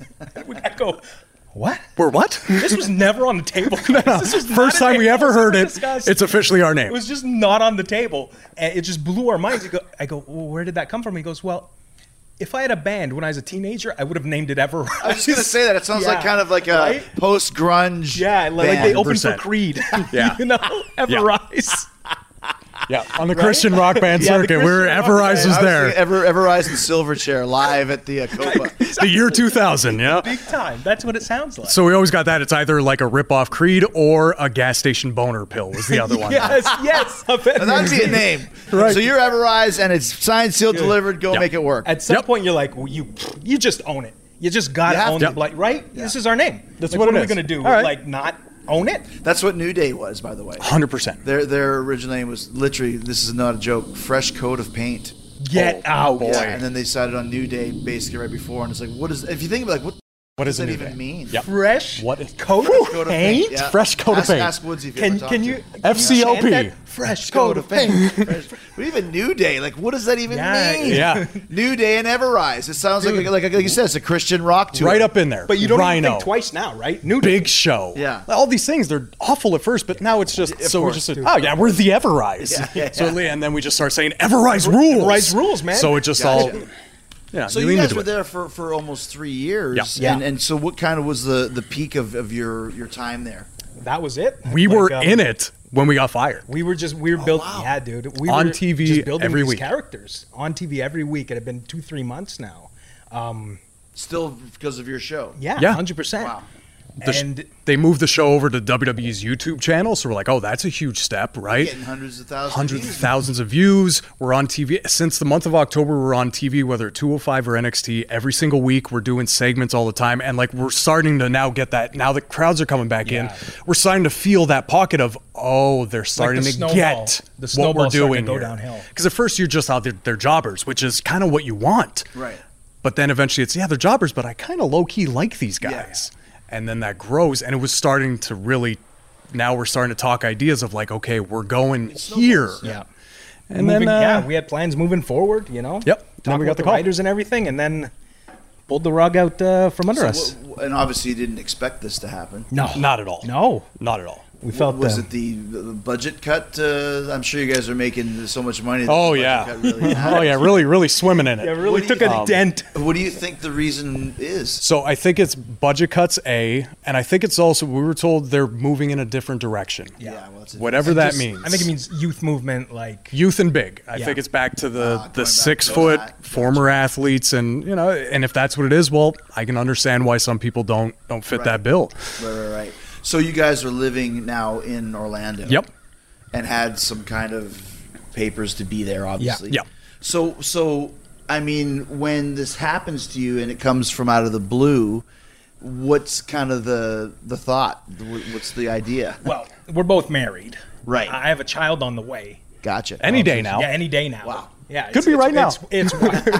I go, "What? We're what? This was never on the table. This was not First a time name we that ever was heard it, discussed. it's officially our name. It was just not on the table, and it just blew our minds. I go, I go, well, where did that come from? He goes, well, if I had a band when I was a teenager, I would have named it Everrise. I was just gonna say that. It sounds like Yeah. kind of like a Right? post grunge. Yeah, like, like band. they opened for one hundred percent. Creed. Yeah. you know, Everrise. Yeah, on the Christian rock band Yeah, the circuit, where Christian rock Everrise band. was I was there. thinking Ever Everrise and Silverchair live at the uh, Copa. The year two thousand, yeah. Big time. That's what it sounds like. So we always got that. It's either like a rip-off Creed or a gas station boner pill was the other one. yes, yes. I bet And that'd be a name. Right. So you're Everrise and it's signed, sealed, delivered. Go Yep. make it work. At some Yep. point, you're like, well, you you just own it. You just got You to have own to. the blood, right? This is our name. That's Like, what what it are we is. going to do? All right. Like, not own it? That's what New Day was, by the way. one hundred percent. Their their original name was literally, this is not a joke, Fresh Coat of Paint. Get Oh, out. boy. Yeah, and then they decided on New Day basically right before, and it's like, what is? If you think about like, what, What does is a that New even Day? mean? Yep. Fresh What is- coat Fresh of coat of paint? yeah. Fresh coat of ask, paint. Ask Woodsy if you Can, ever talked can to you him. F C O P. chant that? Fresh coat of paint. Fresh- But even New Day, like, what does that even Yeah, mean? yeah. New Day and Everrise. It sounds like, like, like you said, it's a Christian rock tour. Right up in there. But you don't Rhino. even think twice now, right? New Day. Big show. Yeah. All these things, they're awful at first, but now it's just, Of so course, we just said, dude. oh yeah, we're the Everrise. Yeah, yeah, So, yeah. and then we just start saying Everrise rules. Everrise rules, man. So it just Gotcha. all, yeah. So you you lean guys into were it. there for, for almost three years. Yeah. And, Yeah. and so what kind of was the, the peak of, of your, your time there? That was it. We Like, were um, in it when we got fired. We were just we were building. wow. Yeah, dude. We On were T V just building every these week. characters on T V every week. It had been two, three months now. Um, Still because of your show. yeah, Yeah. hundred percent. Wow. The sh- And they moved the show over to W W E's YouTube channel, so we're like, oh, that's a huge step, right? Getting hundreds of thousands. Hundreds of of views. thousands of views. We're on T V since the month of October. We're on T V, whether two oh five or N X T, every single week. We're doing segments all the time, and like we're starting to now get that. Now the crowds are coming back Yeah. in. We're starting to feel that pocket of oh, they're starting the to snowball. get The what we're snowball's starting to doing go here. downhill. Because at first you're just out there, they're jobbers, which is kind of what you want. Right. But then eventually it's yeah, they're jobbers, but I kind of low key like these guys. And then that grows, and it was starting to really. Now we're starting to talk ideas of like, okay, we're going here. yeah, And Moving- then uh, yeah, we had plans moving forward. You know. Yep. And then Talking we got with the the call. writers and everything, and then pulled the rug out uh, from under So us. what- and obviously you didn't expect this to happen. No, Not at all. No, Not at all. we felt Was the, it the, the budget cut? Uh, I'm sure you guys are making so much money. that Oh the budget yeah. cut really Oh matters. yeah. Really, really swimming in it. Yeah, really What do took you- a um, dent. What do you think the reason is? So I think it's budget cuts, A, and I think it's also we were told they're moving in a different direction. Yeah, well, it's a- Whatever that Just- means. I think it means youth movement, like youth and big. I Yeah. think it's back to the Ah, going the back six to foot that. former athletes, and you know, and if that's what it is, well, I can understand why some people don't don't fit Right. that bill. Right, right, right. So you guys are living now in Orlando. Yep. And had some kind of papers to be there, obviously. Yeah. So, so I mean, when this happens to you and it comes from out of the blue, what's kind of the the thought? What's the idea? well, we're both married. Right. I have a child on the way. Gotcha. Any day now. Yeah, any day now. Wow. Yeah, Could be right now. It's, it's,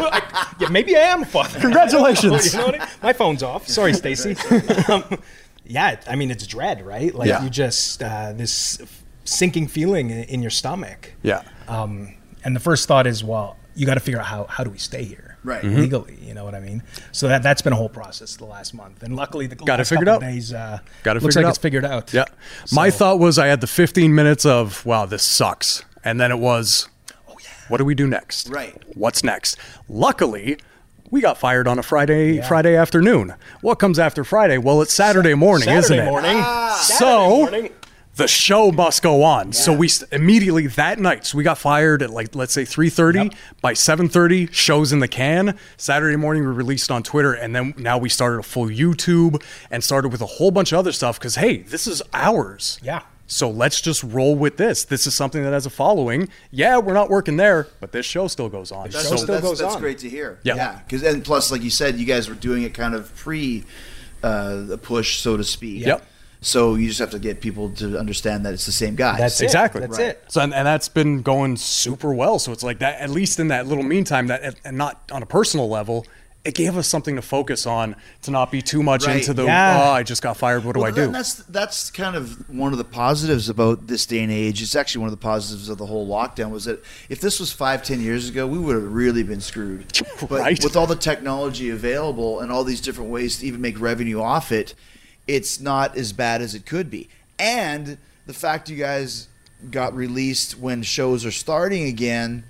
I- yeah, maybe I am a father. Congratulations. You know what I mean? My phone's off. Sorry, Stacy. um, yeah, I mean it's dread, right? Like Yeah. you just uh, this sinking feeling in, in your stomach. Yeah. Um, and the first thought is, well, you got to figure out how how do we stay here, Right. Mm-hmm. legally? You know what I mean? So that that's been a whole process the last month, and luckily the Got it last figured couple out. days uh, Got it looks figured like out. it's figured out. Yeah. My So- thought was I had the fifteen minutes of wow, this sucks, and then it was, oh yeah, what do we do next? Right. What's next? Luckily, we got fired on a Friday Friday afternoon. What comes after Friday? Well, it's Saturday morning, Saturday isn't it? morning. Ah. Saturday So morning. the show must go on. So we st- immediately that night, so we got fired at like, let's say three thirty. Yep. By seven thirty, show's in the can. Saturday morning, we released on Twitter. And then now we started a full YouTube and started with a whole bunch of other stuff because, hey, this is ours. Yeah. So let's just roll with this. This is something that has a following. Yeah, we're not working there, but this show still goes on. That's, show So still that's, goes that's on. great to hear. Yeah. Yeah. Because and plus, like you said, you guys were doing it kind of pre uh, the push, so to speak. Yep. So you just have to get people to understand that it's the same guys. That's it. Exactly. That's Right. it. So and, and that's been going super well. So it's like that. At least in that little meantime, that and not on a personal level, it gave us something to focus on to not be too much Right. into the. Yeah. Oh, I just got fired. What do Well, I do? and That's that's kind of one of the positives about this day and age. It's actually one of the positives of the whole lockdown was that if this was five, ten years ago, we would have really been screwed. But Right. with all the technology available and all these different ways to even make revenue off it, it's not as bad as it could be. And the fact you guys got released when shows are starting again.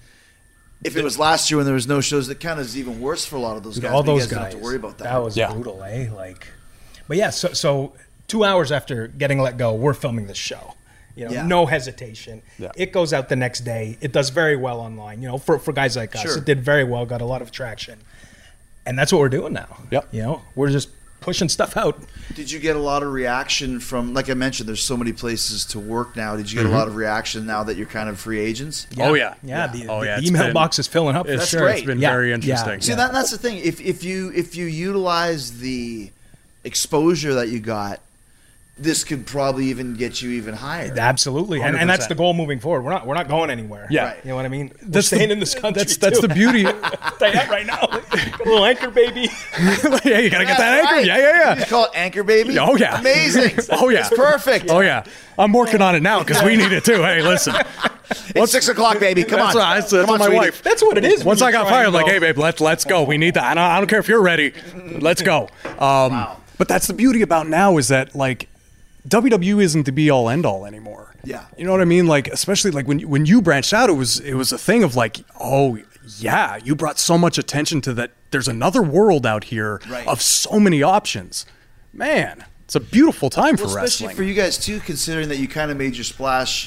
If it was last year when there was no shows, that kind of is even worse for a lot of those guys. All but you those guys guys. don't have to worry about that. That was Yeah. brutal, eh? Like, but yeah. So, so two hours after getting let go, we're filming this show. You know, Yeah. no hesitation. Yeah. It goes out the next day. It does very well online. You know, for for guys like us, Sure. it did very well. Got a lot of traction, and that's what we're doing now. Yep. You know, we're just pushing stuff out. Did you get a lot of reaction from, like I mentioned, there's so many places to work now. Did you get a lot of reaction now that you're kind of free agents? Oh, yeah. Yeah. The, Oh, the yeah, it's email been- box is filling up. For It's, sure. great. it's been Yeah. very Yeah. interesting. See, that, that's the thing. If if you if you utilize the exposure that you got, this could probably even get you even higher. Absolutely, and, and that's the goal moving forward. We're not we're not going anywhere. Yeah. Right. You know what I mean? We're That's the- staying in this country. That's that's too. the beauty. Tell you that right now. Got a little anchor baby. Yeah, you gotta get that That's anchor. right. Yeah, yeah, You yeah. just call it anchor baby. Oh, yeah. Amazing. Oh, yeah. It's perfect. Oh yeah, I'm working on it now because we need it too. Hey, listen. It's six o'clock, baby. Come That's on. what, that's, that's Come what on, my sweetie. wife. That's what it is. Once when I you got try fired, I'm and like, go- hey, babe, let's let's go. We need that. I don't, I don't care if you're ready. Let's go. Um, But that's the beauty about now is that like W W E isn't the be all end all anymore. Yeah. You know what I mean? Like especially like when when you branched out, it was it was a thing of like, oh yeah, you brought so much attention to that. There's another world out here Right. of so many options. Man, it's a beautiful time for Well, especially wrestling. for you guys too, considering that you kind of made your splash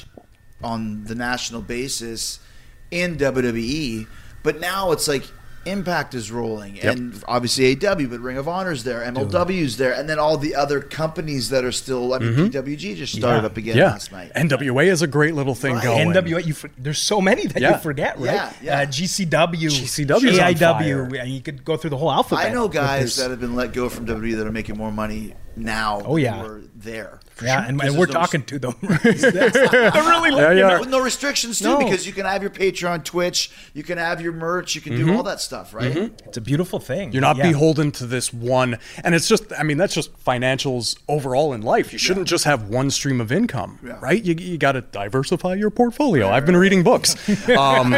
on the national basis in W W E, but now it's like Impact is rolling, and obviously A E W, but Ring of Honor's there, M L W's there, and then all the other companies that are still. I mean, P W G just started Yeah. up again yeah, last night. N W A is a great little thing Right. going. N W A, you for, there's so many that Yeah. you forget, right? Yeah, yeah. Uh, G C W, G C W 's A on I W, fire. and you could go through the whole alphabet. I know with guys this. that have been let go from W W E that are making more money now. Oh, yeah. than were there. Yeah, and, Because and we're there's no- talking to them. They're really Yeah, letting you yeah. know. With no restrictions too, No. because you can have your Patreon, Twitch, you can have your merch, you can do all that stuff, right? It's a beautiful thing. You're not Yeah. beholden to this one. And it's just, I mean, that's just financials overall in life. You shouldn't just have one stream of income, Yeah. right? You, you got to diversify your portfolio. I've been reading books. Um,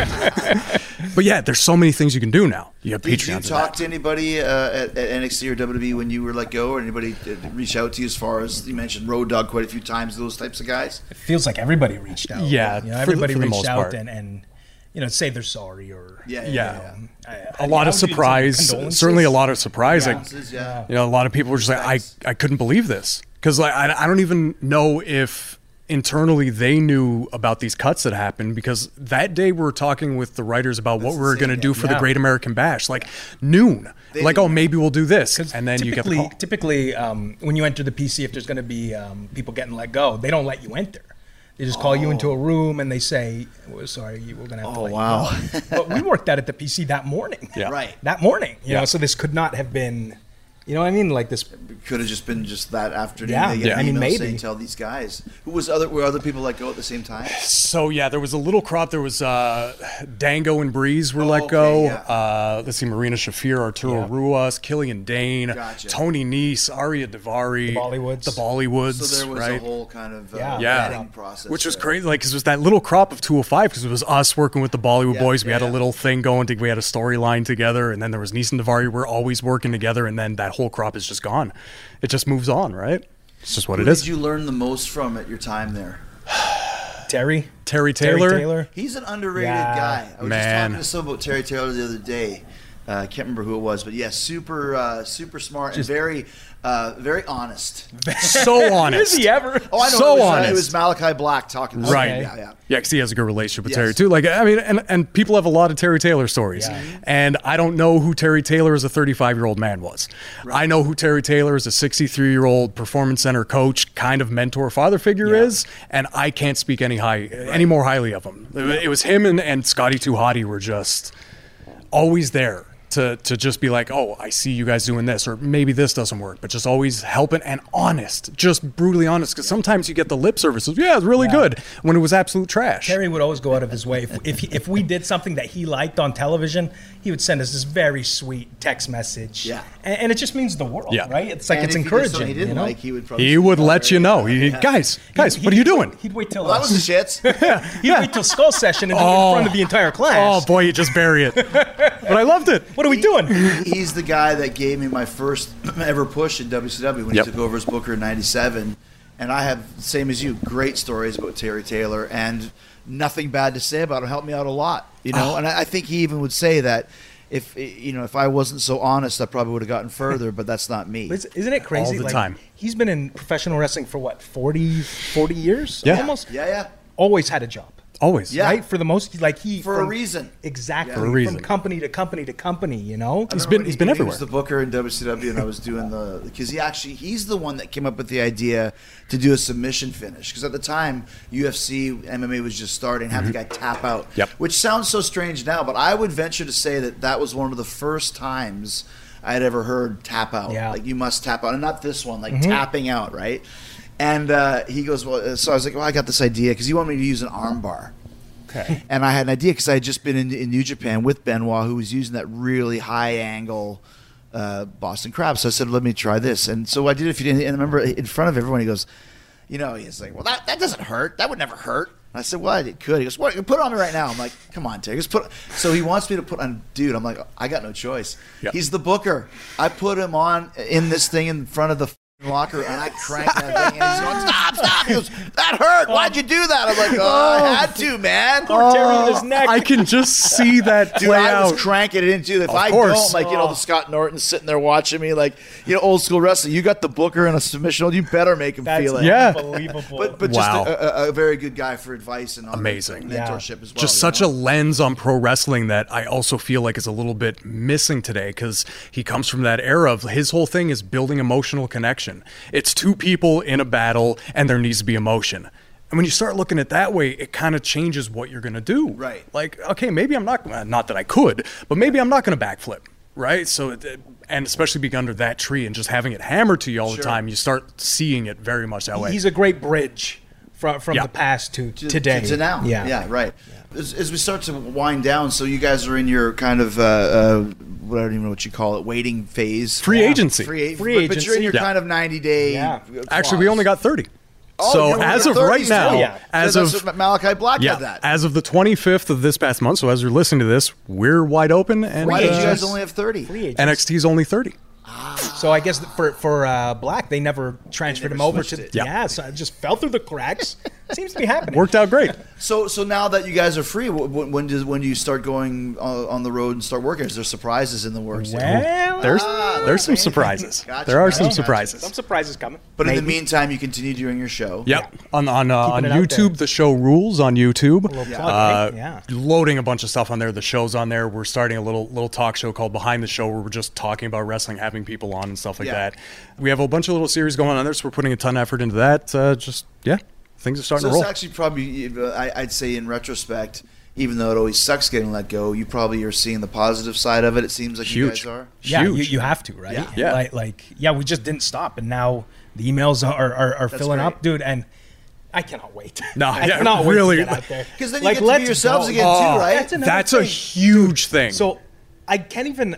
but yeah, there's so many things you can do now. You have Did Patreon. you to talk that. to anybody uh, at, at N X T or W W E when you were let go, or anybody uh, reach out to you as far as you mentioned Road Dogg quite a few times, those types of guys? It feels like everybody reached out. Yeah, you know, for the- everybody for the reached most out part. and, and you know say they're sorry or Yeah, Yeah. I- A I- lot I of would do surprise. condolences. Certainly a lot of surprise. Like, Condolences, yeah. you know, a lot of people were just like, I, I couldn't believe this. Because like, I, I don't even know if internally they knew about these cuts that happened, because that day we were talking with the writers about what we were going to do for the Yeah. Great American Bash, like noon. They like, didn't oh, maybe we'll do this. 'Cause And then you get the typically, call. typically um, when you enter the P C, if there's going to be um, people getting let go, they don't let you enter. They just call you into a room and they say, well, "Sorry, you- we're going to have to." Oh, let wow. You go. But we worked out at the P C that morning. Yeah. Right. That morning, you Yeah. know. So this could not have been, you know what I mean? Like this. Could have just been just that afternoon. Yeah, they get yeah. an I mean, email maybe. saying, tell these guys. Who was other? Were other people let go at the same time? So yeah, there was a little crop. There was uh, Dango and Breeze were Oh, let okay, go. yeah. Uh, let's see, Marina Shafir, Arturo Yeah. Ruas, Killian Dane, Gotcha. Tony Nese, Arya Davari, The Bollywoods. the Bollywoods. So there was right? a whole kind of uh, Yeah. yeah, vetting process, which was there. crazy. Like, 'cause it was that little crop of two oh five, because it was us working with the Bollywood Yeah, boys. We yeah, had a yeah. little thing going. To, we had a storyline together, and then there was Nese and Davari. We're always working together, and then that whole crop is just gone. It just moves on, right? It's just what Who it is. did you learn the most from at your time there? Terry. Terry Terry Taylor. Taylor. He's an underrated Yeah. guy. I was Man. just talking to someone about Terry Taylor the other day. Uh, I can't remember who it was, but yeah, super, uh, super smart and very, uh, very honest. So honest. Is he ever? Oh, I know. So it, was, uh, honest. it was Malachi Black talking. To Right. him. Yeah, yeah. Yeah, because he has a good relationship with Yes. Terry too. Like, I mean, and, and people have a lot of Terry Taylor stories. Yeah. And I don't know who Terry Taylor as a thirty-five-year-old man was. I know who Terry Taylor as a sixty-three-year-old performance center coach, kind of mentor, father figure Yeah. is, and I can't speak any high, any more highly of him. It was him and, and Scotty Too Hottie were just always there. To, to just be like, oh, I see you guys doing this, or maybe this doesn't work, but just always helping and honest, just brutally honest. Because sometimes you get the lip services, yeah, it's really Yeah. good, when it was absolute trash. Terry would always go out of his way. If if, he, if we did something that he liked on television, he would send us this very sweet text message. Yeah. and, and it just means the world, Yeah. right? It's like And it's if he did something encouraging. He didn't you know? like. He would probably. He would let you know. He, Guys, guys, He'd- what are you he'd doing? Wait, he'd wait till Well, that us. was the shits. He'd wait till skull session and do it Oh. in front of the entire Oh class. boy, you just bury it. But I loved it. What are we doing? He's the guy that gave me my first ever push in W C W when Yep. he took over as Booker in ninety-seven. And I have, same as you, great stories about Terry Taylor and nothing bad to say about him. Helped me out a lot, you know. And I, I think he even would say that if you know if I wasn't so honest, I probably would have gotten further. But that's not me. But Isn't it crazy? All the Like, time. He's been in professional wrestling for what, forty, forty years? Yeah. Almost? Yeah, yeah. Always had a job. Always. Yeah. Right? For the most, like he. For a from- reason. Exactly. For a reason. From company to company to company, you know? He's been he's been He everywhere. was the booker in W C W, and I was doing the because he actually he's the one that came up with the idea to do a submission finish. Because at the time, U F C M M A was just starting, have the guy tap out. Yep. Which sounds so strange now, but I would venture to say that that was one of the first times I had ever heard tap out. Yeah. Like you must tap out, and not this one, like tapping out, right? And uh, he goes, well, so I was like, well, I got this idea because he wanted me to use an arm bar. Okay. And I had an idea because I had just been in, in New Japan with Benoit, who was using that really high angle uh, Boston Crab. So I said, let me try this. And so I did it. If you didn't, and I remember in front of everyone, he goes, you know, he's like, well, that, that doesn't hurt. That would never hurt. And I said, well, it could. He goes, what? Put it on me right now. I'm like, come on, Terry. He goes, put. So he wants me to put on, dude. I'm like, I got no choice. Yep. He's the booker. I put him on in this thing in front of the locker, and I cranked that thing, and he's going, stop, stop. He goes, that hurt. Why'd you do that? I'm like, oh, I had to, man. Poor Terry with his neck. I can just see that Dude, play I was out. cranking it into. If I course. don't, like, you know, the Scott Norton sitting there watching me, like, you know, old school wrestling. You got the booker in a submission. You better make him That's feel it. Yeah. unbelievable. But, but Wow. just a, a, a very good guy for advice and on Amazing. mentorship as well. Just you such know? a lens on pro wrestling that I also feel like is a little bit missing today because he comes from that era of his whole thing is building emotional connection. It's two people in a battle and there needs to be emotion. And when you start looking at it that way, it kind of changes what you're going to do. Right. Like, okay, maybe I'm not, uh, not that I could, but maybe I'm not going to backflip. Right. So, it, and especially being under that tree and just having it hammered to you all the Sure. time, you start seeing it very much that way. He's a great bridge from from Yeah. the past to, to, today. to, to now. Yeah. Yeah, right. As, as we start to wind down, so you guys are in your kind of, uh, uh, what I don't even know what you call it, waiting phase. Free Yeah. agency. Free, Free but, but you're in your agency. kind of ninety day. Yeah. Actually, we only got thirty. Oh, so you only as got of thirty right now, still. Yeah. as So that's of what Malachi Black yeah, had that. as of the twenty-fifth of this past month, so as you're listening to this, we're wide open, and Why did you uh, guys only have thirty? Free agents. N X T's only thirty. So I guess that for for uh, Black, they never transferred never him over switched to. it. Yeah. Yeah, so it just fell through the cracks. Seems to be happening. Worked out great. So, so now that you guys are free, wh- wh- when does when do you start going uh, on the road and start working? Is there surprises in the works? Well, There's Ah, there's some okay. surprises. Gotcha, there are gotcha, some gotcha. surprises. some surprises coming. But in the Maybe. meantime, you continue doing your show. Yep. On on uh, on it out there. YouTube, the show rules on YouTube. little plug, Uh, right? Yeah. Loading a bunch of stuff on there. The show's on there. We're starting a little little talk show called Behind the Show, where we're just talking about wrestling, having people on and stuff like Yeah. that. We have a bunch of little series going on there, so we're putting a ton of effort into that. Uh, just yeah, things are starting So to it's roll. actually probably, uh, I- I'd say in retrospect, even though it always sucks getting let go, you probably are seeing the positive side of it. It seems like you Huge. guys are. Yeah, you, Huge. you have to, right? Yeah. Yeah. Like, like, yeah, we just didn't stop, and now the emails are are, are filling great. up, dude, and I cannot wait. No, I yeah, cannot really. wait to get out there. 'Cause then you like, get to be let's yourselves go. again, too, Oh, right? That's another That's a thing. huge thing. So I can't even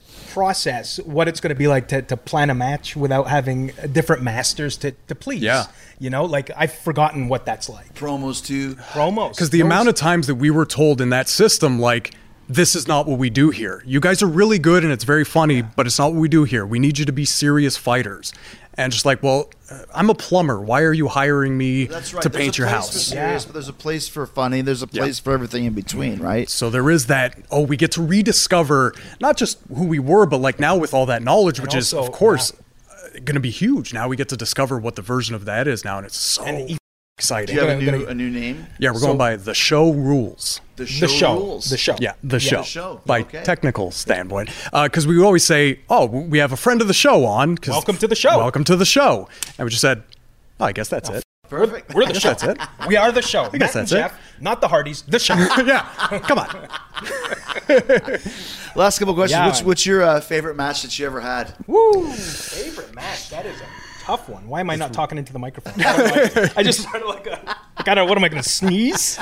process what it's going to be like to, to plan a match without having different masters to, to please. Yeah. You know, like I've forgotten what that's like. Promos too. Promos. Because the amount of times that we were told in that system, like, this is not what we do here. You guys are really good and it's very funny, but it's not what we do here. We need you to be serious fighters. And just like, well, uh, I'm a plumber. Why are you hiring me That's right. to There's paint a your place house? For serious, Yeah. but there's a place for funny. There's a place for everything in between, right? So there is that, oh, we get to rediscover not just who we were, but like now with all that knowledge, which is, also, of course, uh, going to be huge. Now we get to discover what the version of that is now, and it's so And e- exciting. Do you have a gonna- new, gonna- a new name? Yeah, we're So- going by The Show Rules. The show, the show. rules. The show. Yeah, the show. the show. By Okay. technical standpoint. Because we always say, oh, we have a friend of the show on. 'cause Welcome to the show. Welcome to the show. And we just said, oh, I guess that's it. Perfect. We're the guess show. that's it. We are the show. I guess Matt and that's it. Jeff, not the Hardys. The show. Yeah, come on. Last couple questions. Yeah. What's, what's your uh, favorite match that you ever had? Woo! Favorite match. That is a tough one. Why am I not talking into the microphone? I, don't know, like, I just started like a. I gotta. What am I gonna sneeze?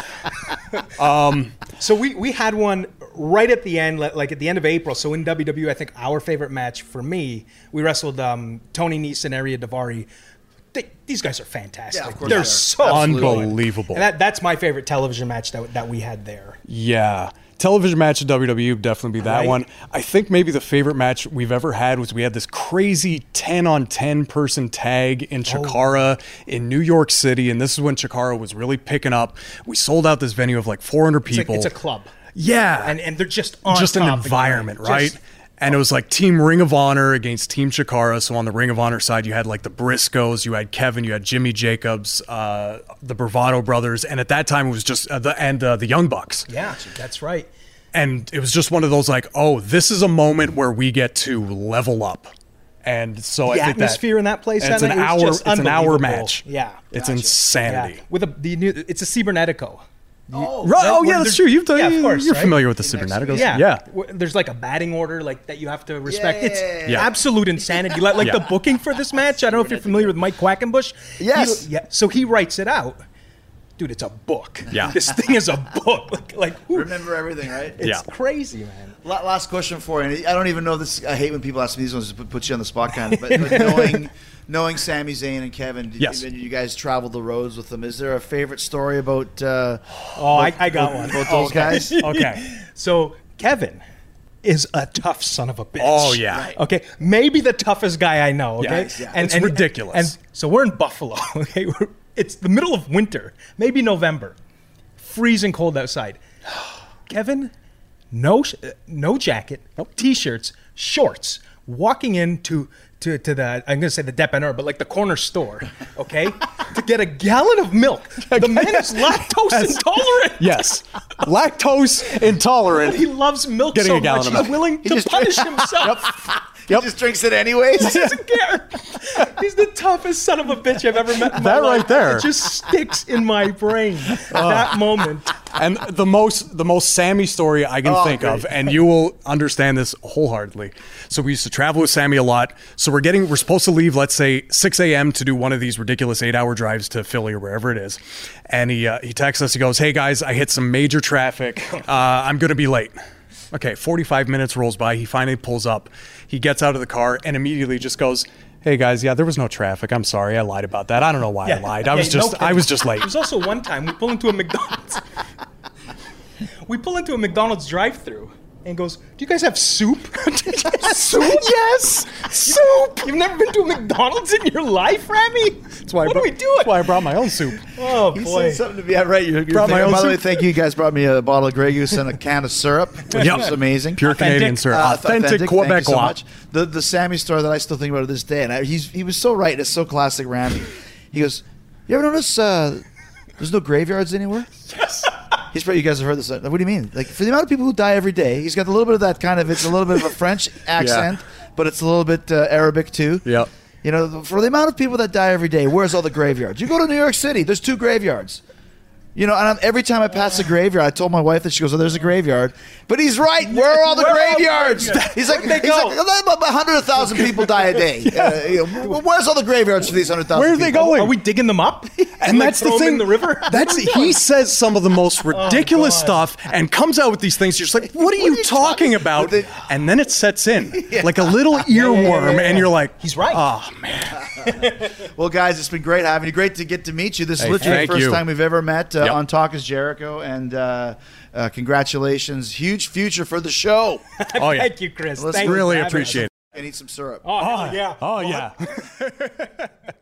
um. So we we had one right at the end, li- like at the end of April. So in W W E, I think our favorite match for me, we wrestled um, Tony Nese and Ariya Daivari. They, these guys are fantastic. Yeah, of course They're they are. so Unbelievable. good. And that, that's my favorite television match that that we had there. Yeah. Television match in W W E would definitely be that Right. one. I think maybe the favorite match we've ever had was we had this crazy ten on ten person tag in Chikara in New York City. And this is when Chikara was really picking up. We sold out this venue of like four hundred It's like people. it's a club. Yeah. And and they're just on just an top, and environment, just- right? And it was like Team Ring of Honor against Team Chikara. So on the Ring of Honor side, you had like the Briscoes, you had Kevin, you had Jimmy Jacobs, uh, the Bravado Brothers, and at that time it was just uh, the and uh, the Young Bucks. Yeah, that's right. And it was just one of those like, oh, this is a moment where we get to level up. And so I The think that atmosphere in that place, and it's that an night was hour. just It's an hour unbelievable. match. Yeah, it's Gotcha. insanity. Yeah. With a the new, it's a Cybernetico. Oh, Right, oh Where yeah, that's there's- true. You've done. yeah, of course, you're right? familiar with the Cyberneticals. Yeah, yeah. W- There's like a batting order like that you have to respect. yeah, it's yeah, yeah. absolute insanity. Like, like Yeah. the booking for this match. I don't know if you're familiar with Mike Quackenbush. Yes. He- yeah. So he writes it out. Dude, it's a book. Yeah. This thing is a book. Like, like who- Remember everything, right? it's Yeah. crazy, man. La- Last question for you. And I don't even know this. I hate when people ask me these ones to put- put you on the spot, kind of. But, but knowing, knowing Sami Zayn and Kevin, did Yes. you, you guys traveled the roads with them. Is there a favorite story about uh, Oh, I, I got one. about those guys? Okay. So Kevin is a tough son of a bitch. Oh, yeah. Right. Okay, maybe the toughest guy I know. Okay, Yeah, yeah. It's ridiculous. And, so we're in Buffalo. Okay, we're, it's the middle of winter, maybe November, freezing cold outside. Kevin, no, sh- uh, no jacket, t-shirts, shorts, walking into to, to the, I'm going to say the dépanneur, but like the corner store, okay, to get a gallon of milk. The man is lactose Yes. intolerant. Yes. Lactose intolerant. He loves milk Getting so a gallon much, of he's milk. willing to just- punish himself. He just drinks it anyways. He doesn't care. He's the toughest son of a bitch I've ever met in my That life. right there. It just sticks in my brain. That moment. And the most the most Sammy story I can Oh, think great. of, and you will understand this wholeheartedly. So we used to travel with Sammy a lot. So we're getting we're supposed to leave, let's say six a.m. to do one of these ridiculous eight-hour drives to Philly or wherever it is. And he uh, he texts us. He goes, "Hey guys, I hit some major traffic. Uh, I'm going to be late." Okay, forty-five minutes rolls by. He finally pulls up. He gets out of the car and immediately just goes, "Hey guys, yeah, there was no traffic. I'm sorry, I lied about that. I don't know why I lied. I Yeah, was no just I kidding. was just late." There was also one time we pull into a McDonald's. We pull into a McDonald's drive-thru and goes, "Do you guys have soup?" Soup? Yes, soup. You've never been to a McDonald's in your life, Rami? That's why I what brought, are we doing? That's why I brought my own soup. Oh He boy. said something to me. Yeah, right. You're, you're Brought my thinking- own by the way, soup. thank you. You guys brought me a bottle of Grey Goose and a can of syrup, which Yep. was amazing. Pure Authentic. Canadian syrup. Uh, authentic, Thank you Quebec so guap. much. The the Sammy story that I still think about to this day, and I, he's he was so right. It's so classic, Randy. He goes, "You ever notice uh, there's no graveyards anywhere?" Yes. He's probably, you guys have heard this. What do you mean? Like, for the amount of people who die every day, he's got a little bit of that kind of. It's a little bit of a French accent, but it's a little bit uh, Arabic too. Yep. You know, for the amount of people that die every day, where's all the graveyards? You go to New York City, there's two graveyards. You know, and I'm, every time I pass a graveyard, I told my wife that she goes, "Oh, there's a graveyard." But he's right. Where are all the Where are all the graveyards? graveyards? He's like, Where'd they he's go? like, about a hundred thousand people die a day. Uh, you know, where's all the graveyards for these hundred thousand? Where are they people? going? Are we digging them up? And Like, that's throw the them thing. in the river? That's he says some of the most ridiculous God. stuff and comes out with these things. You're just like, what are you talking about? But they- And then it sets in like a little earworm, and you're like, He's right. Oh man, Well, guys, it's been great having you. Great to get to meet you. This is Hey, literally the thank first you. time we've ever met uh, Yep. on Talk is Jericho, and uh, uh, congratulations. Huge future for the show. oh yeah, Thank you, Chris. Let's Thank you really for having us. appreciate it. and eat some syrup. Oh, hell yeah. Oh, yeah.